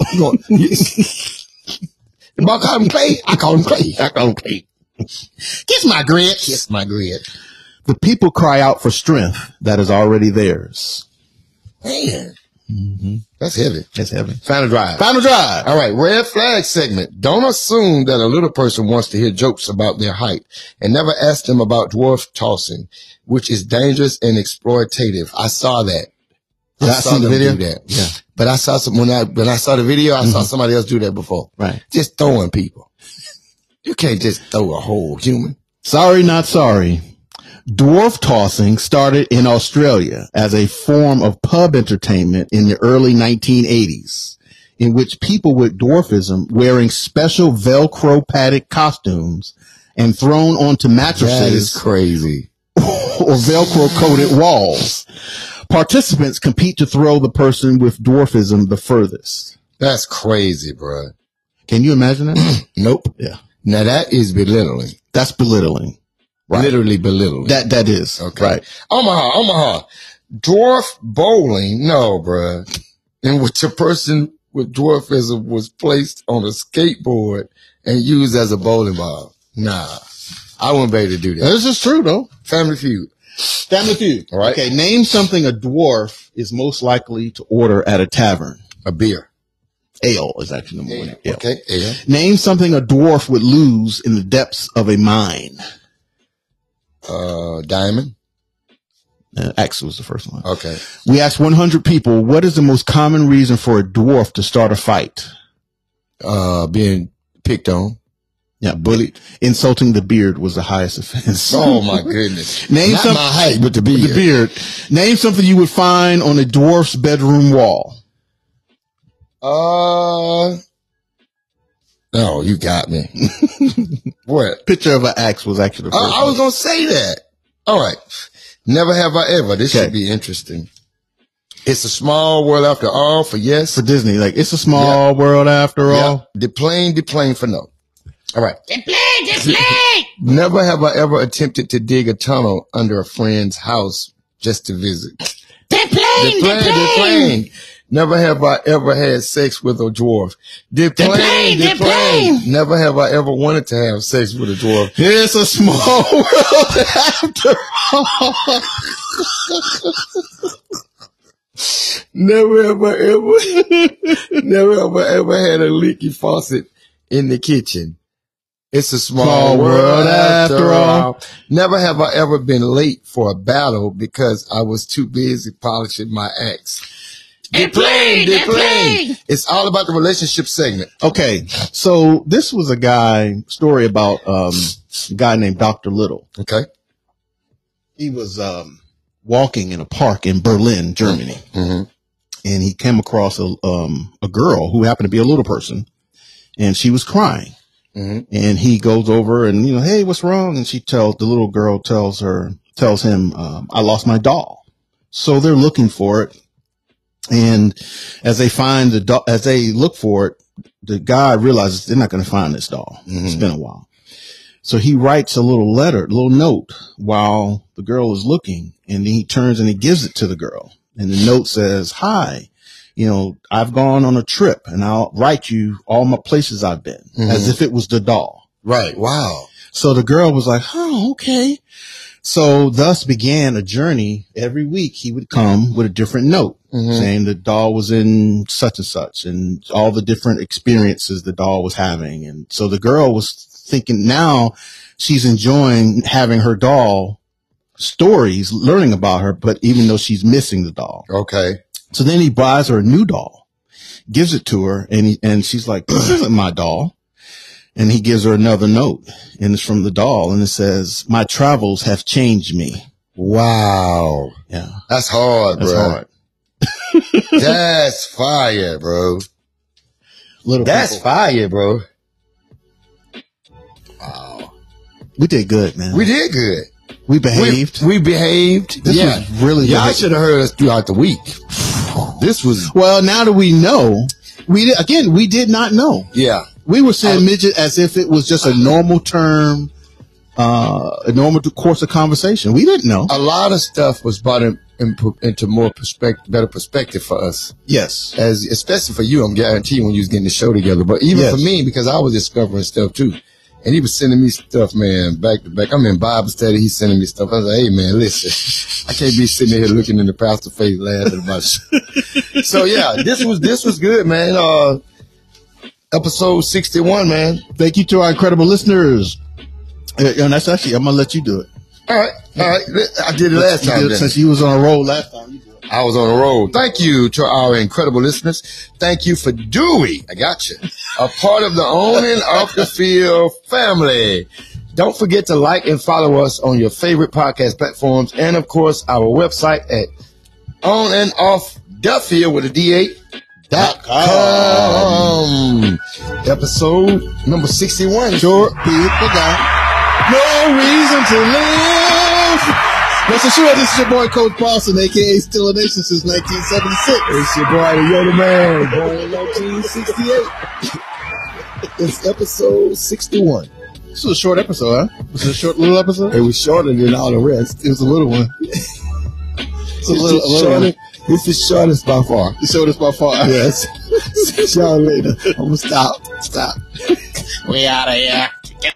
Speaker 2: If I call him Clay, I call him Clay.
Speaker 1: I call him Clay.
Speaker 2: Kiss my grid. Kiss my grid.
Speaker 1: The people cry out for strength that is already theirs.
Speaker 2: Man.
Speaker 1: Mm-hmm.
Speaker 2: That's heavy.
Speaker 1: That's heavy.
Speaker 2: Final drive.
Speaker 1: Final drive.
Speaker 2: All right. Red flag segment. Don't assume that a little person wants to hear jokes about their height, and never ask them about dwarf tossing, which is dangerous and exploitative. I saw that. I
Speaker 1: I
Speaker 2: saw
Speaker 1: the
Speaker 2: them
Speaker 1: video.
Speaker 2: do that.
Speaker 1: Yeah.
Speaker 2: But I saw some, when I, when I saw the video, I
Speaker 1: mm-hmm.
Speaker 2: saw somebody else do that before.
Speaker 1: Right.
Speaker 2: Just throwing people. You can't just throw a whole human.
Speaker 1: Sorry, not sorry. Dwarf tossing started in Australia as a form of pub entertainment in the early nineteen eighties, in which people with dwarfism wearing special Velcro padded costumes and thrown onto mattresses
Speaker 2: That is crazy.
Speaker 1: or Velcro coated walls. Participants compete to throw the person with dwarfism the furthest.
Speaker 2: That's crazy, bro.
Speaker 1: Can you imagine that?
Speaker 2: Nope.
Speaker 1: Yeah.
Speaker 2: Now that is belittling.
Speaker 1: That's belittling. Right.
Speaker 2: Literally belittling.
Speaker 1: That, that is.
Speaker 2: Okay.
Speaker 1: Right.
Speaker 2: Omaha, Omaha. Dwarf bowling. No, bruh. In which a person with dwarfism was placed on a skateboard and used as a bowling ball. Nah. I wouldn't be able to do that.
Speaker 1: This is true, though.
Speaker 2: Family Feud.
Speaker 1: Family Feud.
Speaker 2: All right.
Speaker 1: Okay. Name something a dwarf is most likely to order at a tavern.
Speaker 2: A beer.
Speaker 1: Ale is actually the one.
Speaker 2: Ale. Okay. Ale.
Speaker 1: Name something a dwarf would lose in the depths of a mine.
Speaker 2: Uh, diamond.
Speaker 1: Uh, X was the first one.
Speaker 2: Okay.
Speaker 1: We asked one hundred people, what is the most common reason for a dwarf to start a fight?
Speaker 2: Uh, being picked on.
Speaker 1: Yeah, bullied. Insulting the beard was the highest offense.
Speaker 2: Oh my goodness.
Speaker 1: Name
Speaker 2: Not
Speaker 1: some,
Speaker 2: my height, but the beard.
Speaker 1: The beard. Name something you would find on a dwarf's bedroom wall.
Speaker 2: Uh, no, you got me. What?
Speaker 1: Picture of an axe was actually the first
Speaker 2: I, I was going to say that. All right. Never have I ever. This okay. should be interesting. It's a small world after all for yes.
Speaker 1: For Disney. Like, it's a small yeah. world after all.
Speaker 2: Yeah. The plane, the plane for no. All right.
Speaker 4: The plane, the plane.
Speaker 2: Never have I ever attempted to dig a tunnel under a friend's house just to visit.
Speaker 4: The plane,
Speaker 2: the plane,
Speaker 4: the plane.
Speaker 2: The plane. Never have I ever had sex with a dwarf. The plane,
Speaker 4: the plane,
Speaker 2: the
Speaker 4: the
Speaker 2: plane.
Speaker 4: plane.
Speaker 2: Never have I ever wanted to have sex with a dwarf.
Speaker 1: It's a small world after all.
Speaker 2: Never ever ever, never ever ever had a leaky faucet in the kitchen. It's a small,
Speaker 1: Small
Speaker 2: world,
Speaker 1: world
Speaker 2: after
Speaker 1: after
Speaker 2: all.
Speaker 1: all.
Speaker 2: Never have I ever been late for a battle because I was too busy polishing my axe.
Speaker 4: It played, it played.
Speaker 2: It's all about the relationship segment.
Speaker 1: Okay, so this was a guy story about um, a guy named Doctor Little.
Speaker 2: Okay.
Speaker 1: He was um, walking in a park in Berlin, Germany,
Speaker 2: Mm-hmm.
Speaker 1: and he came across a um, a girl who happened to be a little person, and she was crying.
Speaker 2: Mm-hmm.
Speaker 1: And he goes over and, you know, hey, what's wrong? And she tells, the little girl tells her, tells him, um, I lost my doll. So they're looking for it. And as they find the doll, as they look for it, the guy realizes they're not going to find this doll.
Speaker 2: Mm-hmm.
Speaker 1: It's been a while. So he writes a little letter, a little note while the girl is looking. And then he turns and he gives it to the girl. And the note says, hi. You know, I've gone on a trip and I'll write you all my places I've been,
Speaker 2: Mm-hmm.
Speaker 1: as if it was the doll.
Speaker 2: Right. Wow.
Speaker 1: So the girl was like, oh, okay. So thus began a journey. Every week he would come with a different note
Speaker 2: Mhm.
Speaker 1: saying the doll was in such and such and all the different experiences the doll was having. And so the girl was thinking now she's enjoying having her doll stories, learning about her, but even though she's missing the doll.
Speaker 2: Okay.
Speaker 1: So then he buys her a new doll, gives it to her, and he, and she's like, this isn't my doll. And he gives her another note, and it's from the doll, and it says, my travels have changed me.
Speaker 2: Wow.
Speaker 1: Yeah,
Speaker 2: That's hard,
Speaker 1: that's
Speaker 2: bro.
Speaker 1: hard.
Speaker 2: That's fire, bro.
Speaker 1: Little
Speaker 2: That's
Speaker 1: people.
Speaker 2: fire, bro. Wow.
Speaker 1: We did good, man.
Speaker 2: We did good.
Speaker 1: We behaved.
Speaker 2: We, we behaved.
Speaker 1: This
Speaker 2: yeah.
Speaker 1: was really
Speaker 2: Y'all
Speaker 1: good.
Speaker 2: should have heard us throughout the week. This was,
Speaker 1: Well, now that we know, we did, again, we did not know.
Speaker 2: yeah.
Speaker 1: We were saying midget as if it was just a normal term, uh, a normal course of conversation. We didn't know.
Speaker 2: A lot of stuff was brought in, in, into more perspective, better perspective for us.
Speaker 1: Yes.
Speaker 2: As especially for you, I'm guaranteed when you was getting the show together. But even
Speaker 1: Yes.
Speaker 2: for me, because I was discovering stuff too. And he was sending me stuff, man, back to back. I'm in Bible study. He's sending me stuff. I was like, hey, man, listen, I can't be sitting here looking in the pastor's face laughing about shit. So, yeah, this was this was good, man. Uh, episode sixty-one, man.
Speaker 1: Thank you to our incredible listeners. Uh, And that's actually, I'm going to let you do it.
Speaker 2: All right. All right. I did it last
Speaker 1: You
Speaker 2: time.
Speaker 1: did it
Speaker 2: then.
Speaker 1: since you was on a roll last time. You do it.
Speaker 2: I was on the road. Thank you to our incredible listeners. Thank you for Dewey. I got you. A part of the On and Off the Field family. Don't forget to like and follow us on your favorite podcast platforms. And of course, our website at on and off the field with a D eight dot com. Episode number sixty-one.
Speaker 1: Short people got no reason to live. That's the show. This is your boy, Coach Paulson, a k a. Still a Nation since nineteen seventy-six.
Speaker 2: It's your boy, the Yoda Man, born in nineteen sixty-eight. It's episode sixty-one.
Speaker 1: This was a short episode, huh? Was it a short little episode?
Speaker 2: It was shorter than all the rest.
Speaker 1: It was a little one. It's a little, a little one.
Speaker 2: shorter. It's the shortest by far.
Speaker 1: The shortest by far.
Speaker 2: Yes. See y'all later. I'm gonna stop. Stop.
Speaker 4: We out of here.